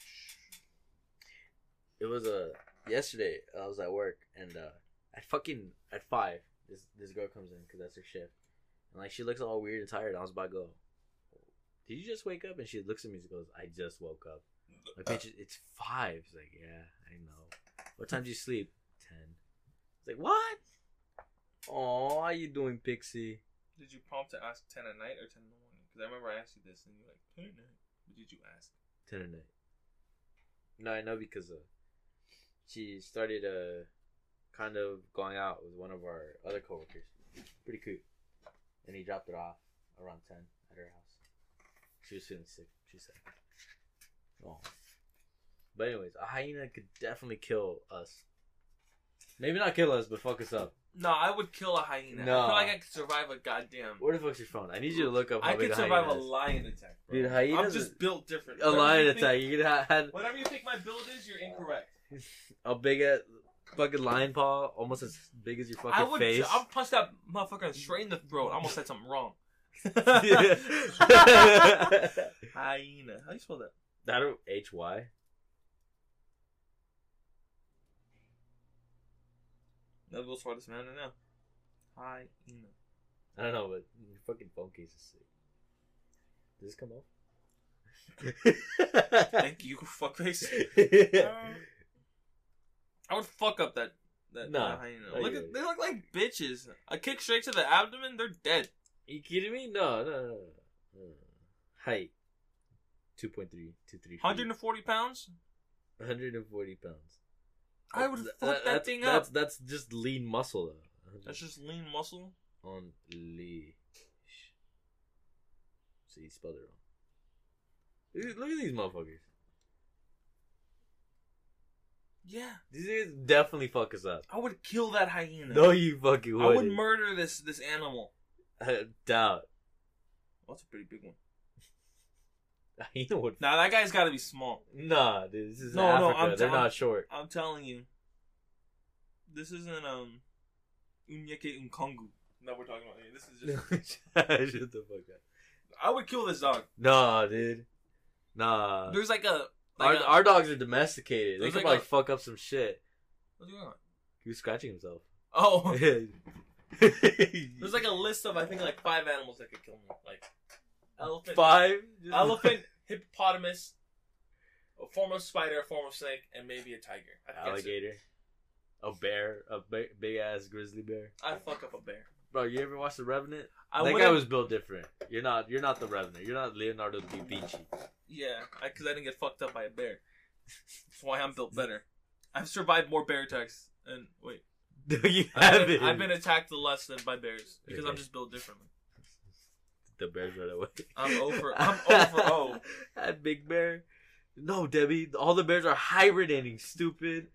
Speaker 1: It was yesterday. I was at work and at 5, this girl comes in because that's her shift, and like she looks all weird and tired. I was about to go, did you just wake up? And she looks at me and goes, I just woke up. Like, bitch, it's 5. She's like, yeah, I know. What time do you sleep? 10. It's like, what? Oh, how you doing, Pixie?
Speaker 2: Did you prompt to ask 10 at night or 10 in the morning? Because I remember I asked you this and you were like 10 at night. But did you ask?
Speaker 1: 10 at night. No, I know because she started kind of going out with one of our other coworkers. Pretty cute. And he dropped it off around 10 at her house. She was feeling sick, she said. Oh. But anyways, a hyena could definitely kill us. Maybe not kill us, but fuck us up.
Speaker 2: No, I would kill a hyena.
Speaker 1: No.
Speaker 2: I feel like I could survive a goddamn...
Speaker 1: Where the fuck's your phone? I need you to look up how
Speaker 2: I
Speaker 1: big
Speaker 2: could
Speaker 1: a hyena
Speaker 2: survive a
Speaker 1: is.
Speaker 2: lion attack, bro.
Speaker 1: Dude, hyenas
Speaker 2: I'm just built different.
Speaker 1: A lion attack. You could have
Speaker 2: Whatever you think my build is, you're incorrect.
Speaker 1: a big fucking lion paw, almost as big as your fucking face.
Speaker 2: I'll punch that motherfucker straight in the throat. I almost said something wrong. Hyena. How do you spell that?
Speaker 1: That or HY.
Speaker 2: That goes for this man right now. Hyena.
Speaker 1: I don't know, but your fucking phone case is sick. Does this come off?
Speaker 2: Thank you, fuckface. I would fuck up that hyena. They look like bitches. A kick straight to the abdomen, they're dead.
Speaker 1: Are you kidding me? No. Height 2.3, 2.3.
Speaker 2: 140 pounds?
Speaker 1: 140 pounds.
Speaker 2: I would fuck that thing up.
Speaker 1: That's just lean muscle though.
Speaker 2: That's just lean muscle?
Speaker 1: On leash. So you spelled it wrong. Look at these motherfuckers.
Speaker 2: Yeah.
Speaker 1: These guys definitely fuck us up.
Speaker 2: I would kill that hyena.
Speaker 1: No, you fucking would.
Speaker 2: I would murder this animal.
Speaker 1: I doubt.
Speaker 2: Well, that's a pretty big one.
Speaker 1: Hyena would.
Speaker 2: Nah, that guy's got to be small.
Speaker 1: Nah, dude, this is Africa. They're not short.
Speaker 2: I'm telling you. This isn't Unyeke Unkongu that we're talking about here. This is just...
Speaker 1: Shut the fuck up.
Speaker 2: I would kill this dog.
Speaker 1: Nah, dude. Nah.
Speaker 2: There's like a...
Speaker 1: our dogs are domesticated. They could
Speaker 2: like
Speaker 1: probably fuck up some shit.
Speaker 2: What's going on?
Speaker 1: He was scratching himself.
Speaker 2: Oh. There's like a list of, I think, like 5 animals that could kill me. Like, elephant.
Speaker 1: 5?
Speaker 2: Elephant, hippopotamus, a form of spider, a form of snake, and maybe a tiger.
Speaker 1: Alligator. A bear. A big ass grizzly bear.
Speaker 2: I'd fuck up a bear.
Speaker 1: Bro, you ever watch The Revenant?
Speaker 2: That
Speaker 1: guy was built different. You're not The Revenant. You're not Leonardo da Vinci.
Speaker 2: Yeah, because I didn't get fucked up by a bear. That's why I'm built better. I've survived more bear attacks. And wait,
Speaker 1: you haven't.
Speaker 2: I've been attacked less than by bears because I'm just built differently.
Speaker 1: The bears right away.
Speaker 2: I'm over 0.
Speaker 1: That big bear. No, Debbie. All the bears are hibernating. Stupid.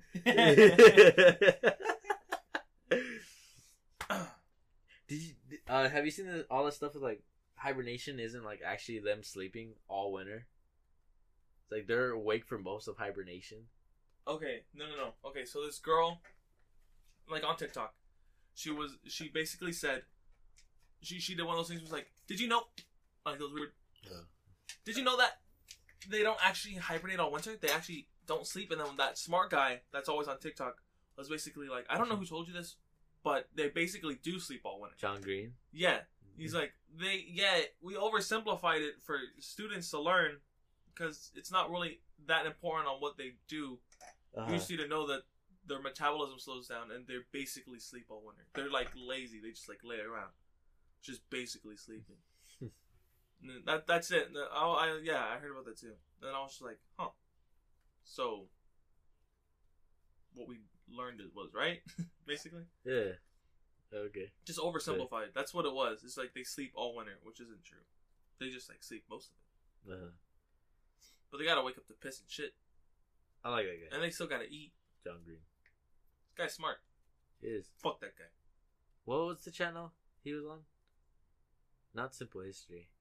Speaker 1: Have you seen all that stuff with like hibernation? Isn't like actually them sleeping all winter. It's like they're awake for most of hibernation.
Speaker 2: Okay, no. Okay, so this girl, like on TikTok, she basically said, she did one of those things. Was like, did you know, like those weird. Yeah. Did you know that they don't actually hibernate all winter? They actually don't sleep. And then that smart guy that's always on TikTok was basically like, I don't know who told you this, but they basically do sleep all winter.
Speaker 1: John Green?
Speaker 2: Yeah. He's like, we oversimplified it for students to learn because it's not really that important on what they do. You just need to know that their metabolism slows down and they're basically sleep all winter. They're like lazy. They just like lay around. Just basically sleeping. That's it. I heard about that too. And I was just like, huh. So, what we learned was right, basically.
Speaker 1: Yeah. Okay.
Speaker 2: Just oversimplified. That's what it was. It's like they sleep all winter, which isn't true. They just like sleep most of it. But they gotta wake up to piss and shit.
Speaker 1: I like that guy.
Speaker 2: And they still gotta eat.
Speaker 1: John Green.
Speaker 2: This guy's smart.
Speaker 1: He is.
Speaker 2: Fuck that guy.
Speaker 1: What was the channel he was on? Not Simple History.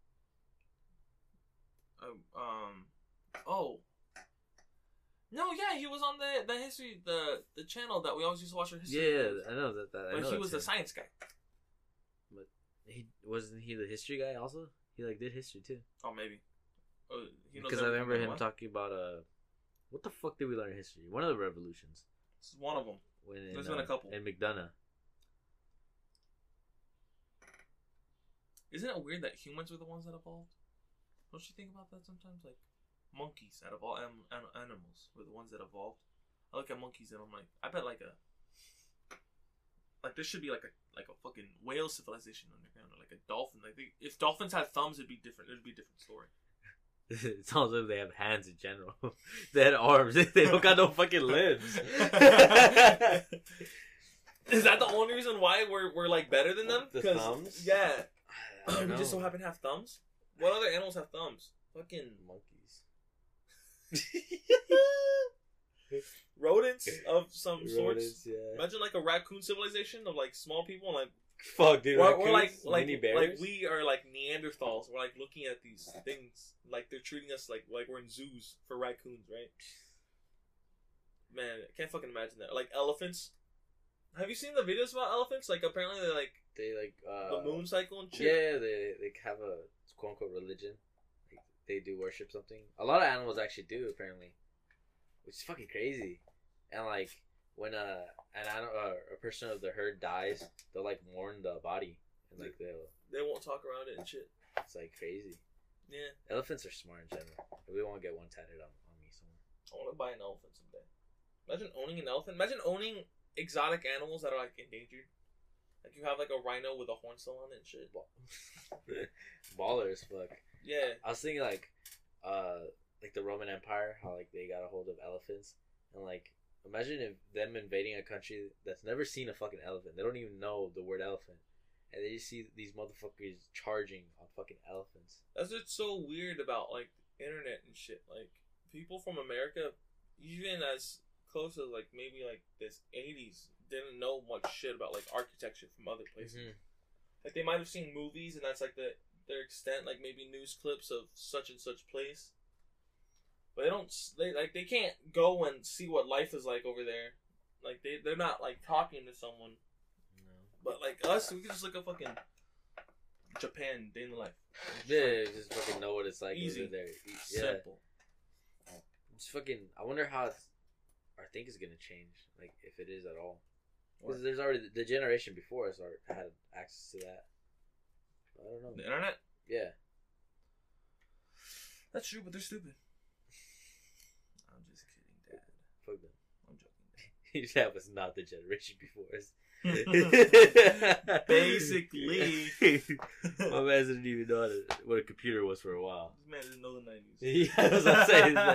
Speaker 2: Oh. No, yeah, he was on the history, the channel that we always used to watch our history.
Speaker 1: Yeah, I know that.
Speaker 2: But he was the science guy.
Speaker 1: Wasn't he the history guy also? He like did history too.
Speaker 2: Oh, maybe.
Speaker 1: Because I remember him talking about what the fuck did we learn in history? One of the revolutions.
Speaker 2: This is one of them. There's been a couple.
Speaker 1: In McDonough.
Speaker 2: Isn't it weird that humans were the ones that evolved? Don't you think about that sometimes? Like, monkeys out of all animals were the ones that evolved. I look at monkeys and I'm like, I bet like there should be like a fucking whale civilization underground, or like a dolphin. Like if dolphins had thumbs, it'd be different. It'd be a different story.
Speaker 1: It sounds like they have hands in general. They had arms. They don't got no fucking limbs.
Speaker 2: Is that the only reason why we're like better than them?
Speaker 1: The thumbs?
Speaker 2: Yeah. We just so happen to have thumbs? What other animals have thumbs? Fucking
Speaker 1: monkeys.
Speaker 2: Rodents of some
Speaker 1: Rodents,
Speaker 2: sorts.
Speaker 1: Yeah.
Speaker 2: Imagine like a raccoon civilization of like small people, and like
Speaker 1: fuck, dude.
Speaker 2: We're like
Speaker 1: mini bears.
Speaker 2: Like we are like Neanderthals. We're like looking at these things like they're treating us like we're in zoos for raccoons, right? Man, I can't fucking imagine that. Like elephants. Have you seen the videos about elephants? Like apparently they the moon cycle and shit.
Speaker 1: Yeah, they have a quote unquote religion. Like, they do worship something. A lot of animals actually do apparently, which is fucking crazy. And like when a person of the herd dies, they'll like mourn the body and like
Speaker 2: they won't talk around it and shit.
Speaker 1: It's like crazy.
Speaker 2: Yeah,
Speaker 1: elephants are smart in general. We won't get one tatted on me somewhere.
Speaker 2: I want to buy an elephant someday. Imagine owning an elephant. Imagine owning exotic animals that are like endangered. Like you have like a rhino with a horn still on it and shit.
Speaker 1: Ballers, fuck.
Speaker 2: Yeah.
Speaker 1: I was thinking like the Roman Empire, how like they got a hold of elephants, and like imagine if them invading a country that's never seen a fucking elephant. They don't even know the word elephant, and they just see these motherfuckers charging on fucking elephants.
Speaker 2: That's what's so weird about like internet and shit. Like people from America, even as close as like maybe like this 80s, didn't know much shit about like architecture from other places. Mm-hmm. Like they might have seen movies and that's like their extent, like maybe news clips of such and such place. But they can't go and see what life is like over there. Like they're not like talking to someone. No. But like us, we can just look at fucking Japan day in the life.
Speaker 1: Yeah, just fucking know what it's like.
Speaker 2: Easy.
Speaker 1: Over there. Yeah. Simple. Just fucking. I wonder how our think is gonna change. Like if it is at all. Because there's already the generation before us had access to that. I don't know.
Speaker 2: The internet?
Speaker 1: Yeah.
Speaker 2: That's true, but they're stupid. I'm just kidding, Dad.
Speaker 1: Fuck them.
Speaker 2: I'm joking.
Speaker 1: That was not the generation before us.
Speaker 2: Basically.
Speaker 1: My man didn't even know what a computer was for a while.
Speaker 2: This man didn't know the 90s.
Speaker 1: Yeah, that's what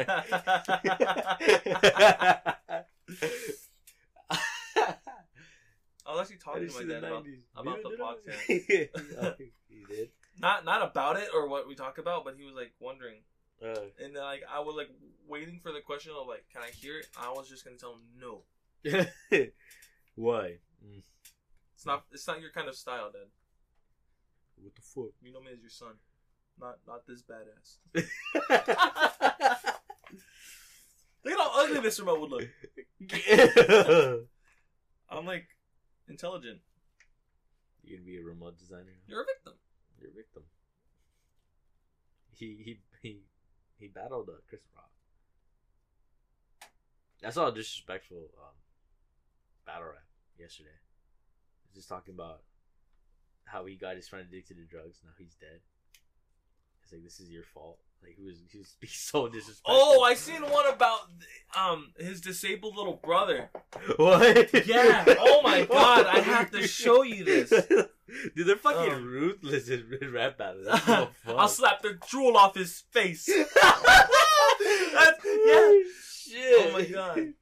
Speaker 1: I'm saying.
Speaker 2: I was actually talking to my dad about the podcast.
Speaker 1: You did?
Speaker 2: Not about it or what we talk about, but he was like wondering. And then like I was like waiting for the question of like, can I hear it? I was just gonna tell him no.
Speaker 1: Why?
Speaker 2: It's not your kind of style, Dad.
Speaker 1: What the fuck?
Speaker 2: You know me as your son. Not this badass. Look at how ugly this remote would look. I'm like intelligent.
Speaker 1: You're gonna be a remote designer.
Speaker 2: You're a victim.
Speaker 1: You're a victim. He battled Chris Rock. I saw a disrespectful battle rap yesterday. Just talking about how he got his friend addicted to drugs. Now he's dead. It's like, this is your fault. Like he was so disrespectful.
Speaker 2: Oh, I seen one about his disabled little brother.
Speaker 1: What?
Speaker 2: Yeah. Oh my god, I have to show you this.
Speaker 1: Dude, they're fucking ruthless in rap battles. That's so fun.
Speaker 2: I'll slap the drool off his face.
Speaker 1: Yeah. Shit.
Speaker 2: Oh my god.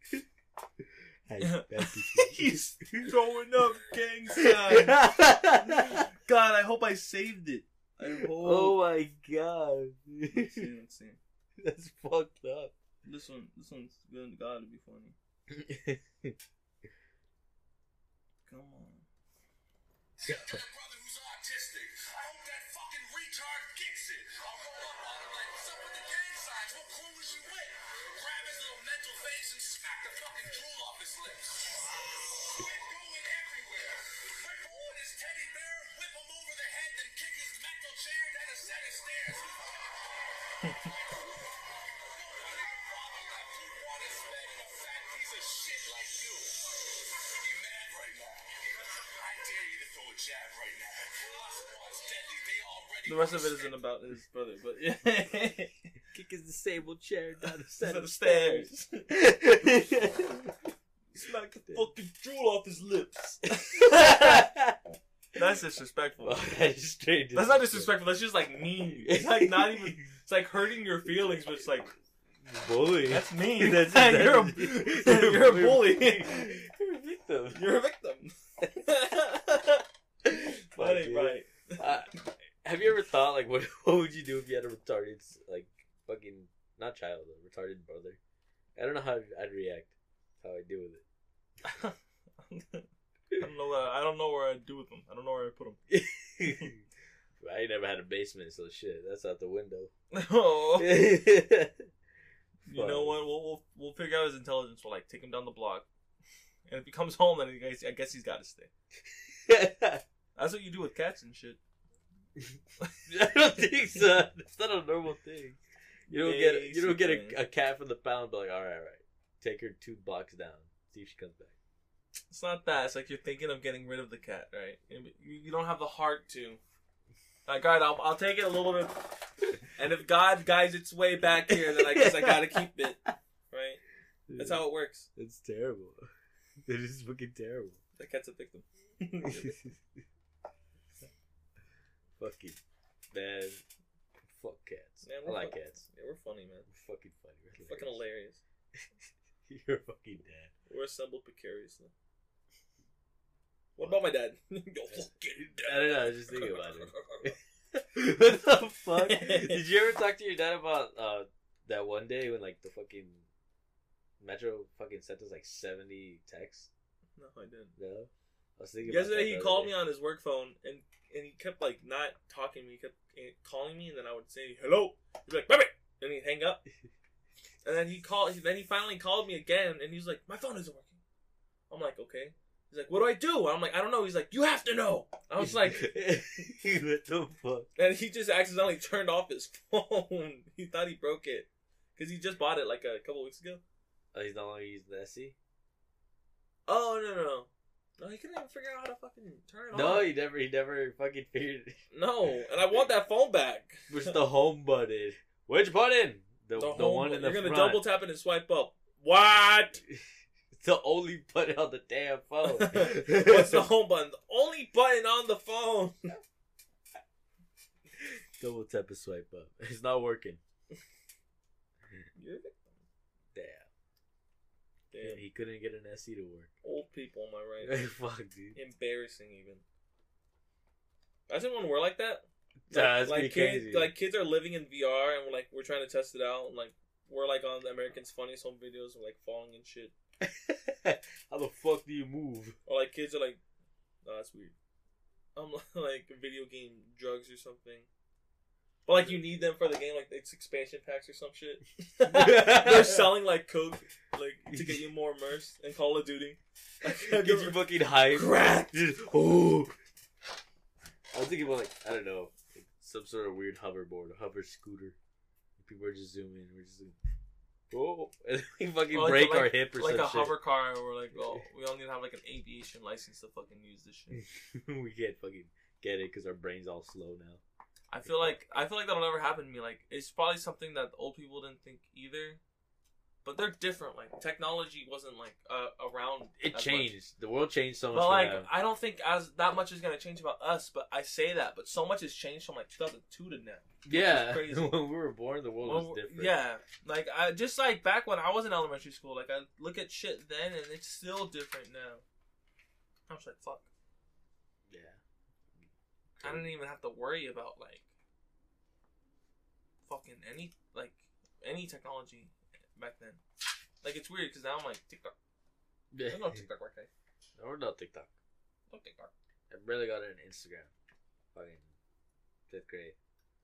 Speaker 2: He's throwing up gang signs. God, I hope I saved it. I hope.
Speaker 1: Oh my god.
Speaker 2: Let's see.
Speaker 1: That's fucked up.
Speaker 2: This one's gotta be funny. Come on.
Speaker 3: Got a brother who's autistic. I hope that fucking retard gets it. I'll roll up on him like, what's up with the gang signs? What crew is you with? Grab his little mental face and smack the fucking drool off his lips. We're going everywhere. Rip on his teddy bear, whip him over the head
Speaker 2: The rest of it isn't about his brother, but yeah.
Speaker 1: Kick his disabled chair down the
Speaker 2: Set
Speaker 1: set
Speaker 2: of
Speaker 1: of
Speaker 2: stairs.
Speaker 1: stairs.
Speaker 2: Smack the fucking drool off his lips. That's disrespectful.
Speaker 1: Oh, that's straight.
Speaker 2: That's not disrespectful. That's just like mean. It's like not even. It's like hurting your feelings, but it's like
Speaker 1: Bully.
Speaker 2: that's mean.
Speaker 1: That's
Speaker 2: you're a bully.
Speaker 1: You're a victim.
Speaker 2: You're a victim. That ain't right.
Speaker 1: Have you ever thought like what would you do if you had a retarded like fucking not child a retarded brother? I don't know how I'd react. How I'd deal with it.
Speaker 2: I don't know where I'd do with them. I don't know where I put them.
Speaker 1: I ain't never had a basement, so shit, that's out the window.
Speaker 2: Oh.
Speaker 1: Fuck.
Speaker 2: You know what? We'll figure out his intelligence. We'll like take him down the block, and if he comes home, then I guess he's got to stay. That's what you do with cats and shit.
Speaker 1: I don't think so. That's not a normal thing. You don't get a cat from the pound, but like, all right, take her 2 blocks down, see if she comes back.
Speaker 2: It's not that. It's like you're thinking of getting rid of the cat, right? You don't have the heart to. Like, all right, I'll take it a little bit, and if God guides its way back here, then I guess I gotta keep it, right? That's how it works.
Speaker 1: It's terrible. It is fucking terrible.
Speaker 2: The cat's a victim.
Speaker 1: Fucking man. Fuck cats.
Speaker 2: Man,
Speaker 1: I like cats.
Speaker 2: Yeah, we're funny, man.
Speaker 1: We're fucking funny.
Speaker 2: We're fucking hilarious.
Speaker 1: You're a fucking dad.
Speaker 2: We're assembled precariously. What about my dad? Yo, fucking dad.
Speaker 1: I don't know. I was just thinking about it. What the fuck? Did you ever talk to your dad about that one day when like the fucking Metro fucking sent us like 70 texts?
Speaker 2: No, I didn't.
Speaker 1: No. I was thinking.
Speaker 2: Yesterday he called me on his work phone and he kept like not talking to me. He kept calling me and then I would say hello. He'd be like, "Baby," and he'd hang up. And then he finally called me again and he's like, "My phone isn't working." I'm like, "Okay." He's like, "What do I do?" I'm like, "I don't know." He's like, "You have to know." I was like,
Speaker 1: what the fuck?
Speaker 2: And he just accidentally turned off his phone. He thought he broke it because he just bought it like a couple weeks ago.
Speaker 1: Oh, he's no longer using the SE?
Speaker 2: Oh no, he couldn't even figure out how to fucking turn it on.
Speaker 1: No, he never fucking figured it.
Speaker 2: No, and I want that phone back.
Speaker 1: Where's the home button? Which button? The one in the front.
Speaker 2: You're gonna double tap it and swipe up. What?
Speaker 1: It's the only button on the damn phone.
Speaker 2: What's the home button? The only button on the phone.
Speaker 1: Double tap and swipe up. It's not working.
Speaker 2: You're a victim.
Speaker 1: Damn.
Speaker 2: Damn.
Speaker 1: He couldn't get an SE to work.
Speaker 2: Old people, am I right?
Speaker 1: Fuck, dude.
Speaker 2: Embarrassing, even. Imagine when we're like that.
Speaker 1: Like
Speaker 2: kids, like kids are living in VR, and we're trying to test it out, and like we're like on the American's Funniest Home Videos, we're like falling and shit.
Speaker 1: How the fuck do you move?
Speaker 2: Or like kids are like, "Oh, that's weird." I'm like video game drugs or something. But like you need them for the game, like it's expansion packs or some shit. They're selling like coke, like to get you more immersed in Call of Duty.
Speaker 1: Get you fucking hype.
Speaker 2: Cracked.
Speaker 1: Oh. I was thinking about like I don't know, like some sort of weird hoverboard, a hover scooter. People are just zooming. We're just like, whoa, and then we fucking break our hip or
Speaker 2: like
Speaker 1: some
Speaker 2: a
Speaker 1: shit.
Speaker 2: hover car. We're like, oh, we all need to have like an aviation license to fucking use this shit.
Speaker 1: We can't fucking get it because our brain's all slow now.
Speaker 2: I feel like that'll never happen to me. Like it's probably something that old people didn't think either. But they're different. Like technology wasn't like around.
Speaker 1: It changed.
Speaker 2: Much.
Speaker 1: The world changed so much.
Speaker 2: But like,
Speaker 1: them.
Speaker 2: I don't think as that much is gonna change about us. But I say that. But so much has changed from like 2002 to now.
Speaker 1: Yeah,
Speaker 2: crazy.
Speaker 1: When we were born, the world was different.
Speaker 2: Yeah, like I just like back when I was in elementary school. Like I look at shit then, and it's still different now. I was like, fuck.
Speaker 1: Yeah.
Speaker 2: I didn't even have to worry about like fucking any technology back then. Like it's weird because now I'm like TikTok. There's no TikTok right?
Speaker 1: Or no TikTok.
Speaker 2: No TikTok.
Speaker 1: I barely got an Instagram. Fucking 5th grade.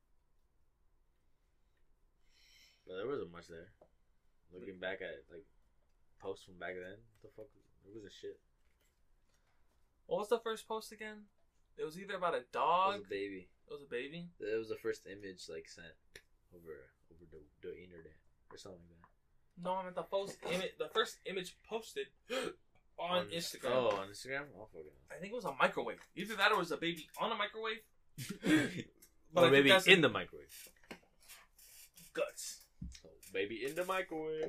Speaker 1: But there wasn't much there. Looking back at like posts from back then, what the fuck? It was a shit.
Speaker 2: What was the first post again? It was either about a dog.
Speaker 1: It was a baby.
Speaker 2: It was a baby.
Speaker 1: It was the first image like sent. over the internet or something like that.
Speaker 2: No, I meant the first image posted on Instagram.
Speaker 1: Oh, on Instagram? Oh, fucking.
Speaker 2: I think it was a microwave. Either that or it was a baby on a microwave.
Speaker 1: Or
Speaker 2: I
Speaker 1: maybe
Speaker 2: think that's
Speaker 1: in the microwave.
Speaker 2: Guts.
Speaker 1: Oh, baby in the microwave.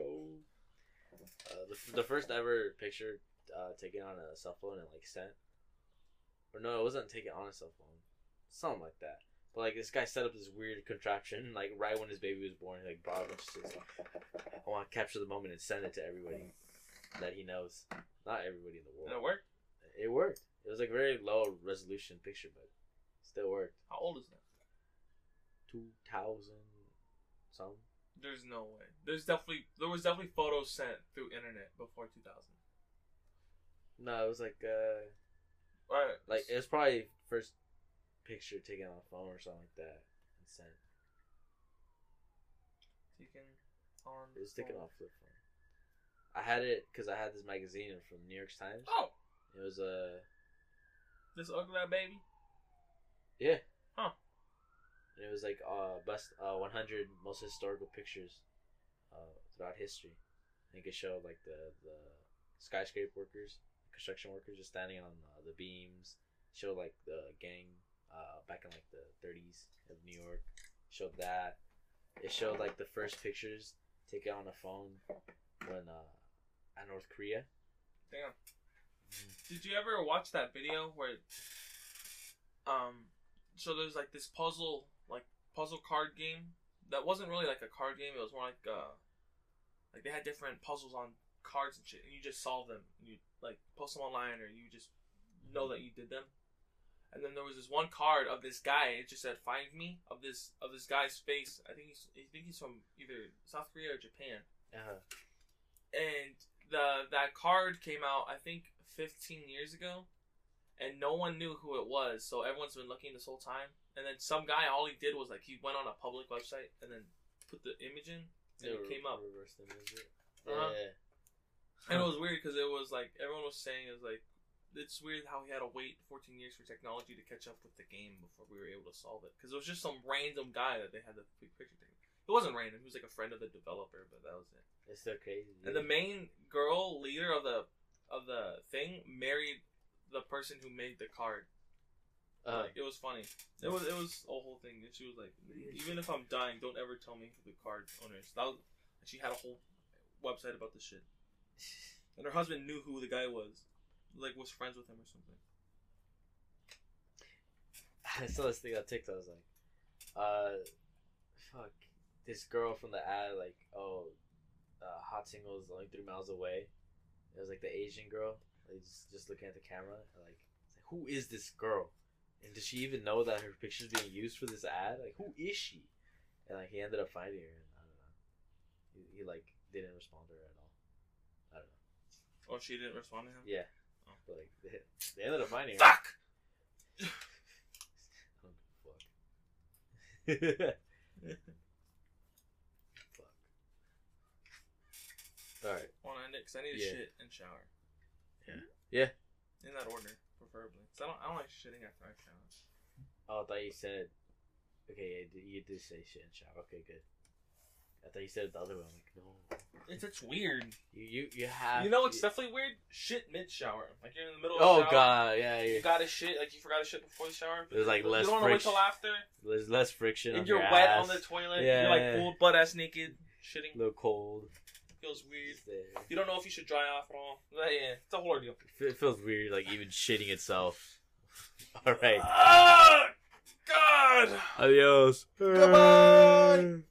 Speaker 1: The first ever picture taken on a cell phone and like sent. Or no, it wasn't taken on a cell phone. Something like that. But like this guy set up this weird contraption, like right when his baby was born, he like brought a bunch of shit. I want to capture the moment and send it to everybody that he knows. Not everybody in the world.
Speaker 2: Did it work?
Speaker 1: It worked. It was like very low resolution picture, but it still worked.
Speaker 2: How old is that?
Speaker 1: 2000 some.
Speaker 2: There's no way. There was definitely photos sent through internet before 2000.
Speaker 1: No, it was like
Speaker 2: Alright.
Speaker 1: like it was probably first picture taken on a phone or something like that and sent.
Speaker 2: Taken on.
Speaker 1: It was taken off flip phone. I had it because I had this magazine from New York Times.
Speaker 2: Oh,
Speaker 1: It was
Speaker 2: this ugly baby.
Speaker 1: yeah.
Speaker 2: Huh.
Speaker 1: And it was like best 100 most historical pictures throughout history. And it could show like the skyscraper workers, construction workers just standing on the beams. Showed like the gang back in like the 30s of New York. Showed that. It showed like the first pictures taken on a phone when at North Korea.
Speaker 2: Damn. Did you ever watch that video where so there's like this puzzle card game that wasn't really like a card game, it was more like they had different puzzles on cards and shit and you just solve them. You like post them online or you just know that you did them. And then there was this one card of this guy, it just said find me, of this guy's face. I think he's from either South Korea or Japan.
Speaker 1: Uh-huh.
Speaker 2: And that card came out I think 15 years ago, and no one knew who it was. So everyone's been looking this whole time. And then some guy, all he did was like he went on a public website and then put the image in, and it came up.
Speaker 1: Reverse image.
Speaker 2: Uh-huh.
Speaker 1: Yeah.
Speaker 2: And it was weird because it was like everyone was saying it was like it's weird how he had to wait 14 years for technology to catch up with the game before we were able to solve it. Because it was just some random guy that they had the picture taken. It wasn't random. He was like a friend of the developer, but that was it.
Speaker 1: It's so crazy.
Speaker 2: And the main girl leader of the thing married the person who made the card. Like, it was funny. It was a whole thing. And she was like, even if I'm dying, don't ever tell me who the card owner is. She had a whole website about this shit. And her husband knew who the guy was. Like, was friends with him or something.
Speaker 1: I saw this thing on TikTok. I was like, fuck, this girl from the ad, like, hot singles only 3 miles away. It was like the Asian girl, like just looking at the camera, and like, it's like, who is this girl? And does she even know that her picture's being used for this ad? Like, who is she? And like, he ended up finding her, and I don't know. He like didn't respond to her at all. I don't know.
Speaker 2: Oh, she didn't respond to him?
Speaker 1: Yeah.
Speaker 2: Oh.
Speaker 1: But like, they ended up finding her.
Speaker 2: Fuck!
Speaker 1: Fuck. Alright.
Speaker 2: Want to end it? Because I need to shit and shower.
Speaker 1: Yeah.
Speaker 2: In that order, preferably. Because I don't like shitting after I shower.
Speaker 1: Oh, I thought you said. Okay, yeah, you did say shit and shower. Okay, good. I thought you said it the other way. I'm like, no.
Speaker 2: It's weird.
Speaker 1: You have.
Speaker 2: You know what's definitely weird? Shit mid-shower. Like you're in the middle of
Speaker 1: Oh
Speaker 2: the shower.
Speaker 1: god, yeah.
Speaker 2: You gotta shit, like you forgot to shit before the shower.
Speaker 1: There's like less
Speaker 2: You don't want to wait
Speaker 1: friction.
Speaker 2: till after.
Speaker 1: There's less friction.
Speaker 2: And
Speaker 1: on
Speaker 2: you're
Speaker 1: your
Speaker 2: wet
Speaker 1: ass.
Speaker 2: on the toilet.
Speaker 1: Yeah.
Speaker 2: You're like full butt ass naked, shitting.
Speaker 1: A little cold.
Speaker 2: Feels weird.
Speaker 1: Just there.
Speaker 2: You don't know if you should dry off at all. But yeah, it's a whole ordeal.
Speaker 1: It feels weird, like even shitting itself. Alright.
Speaker 2: Ah! God!
Speaker 1: Adios.
Speaker 2: Goodbye!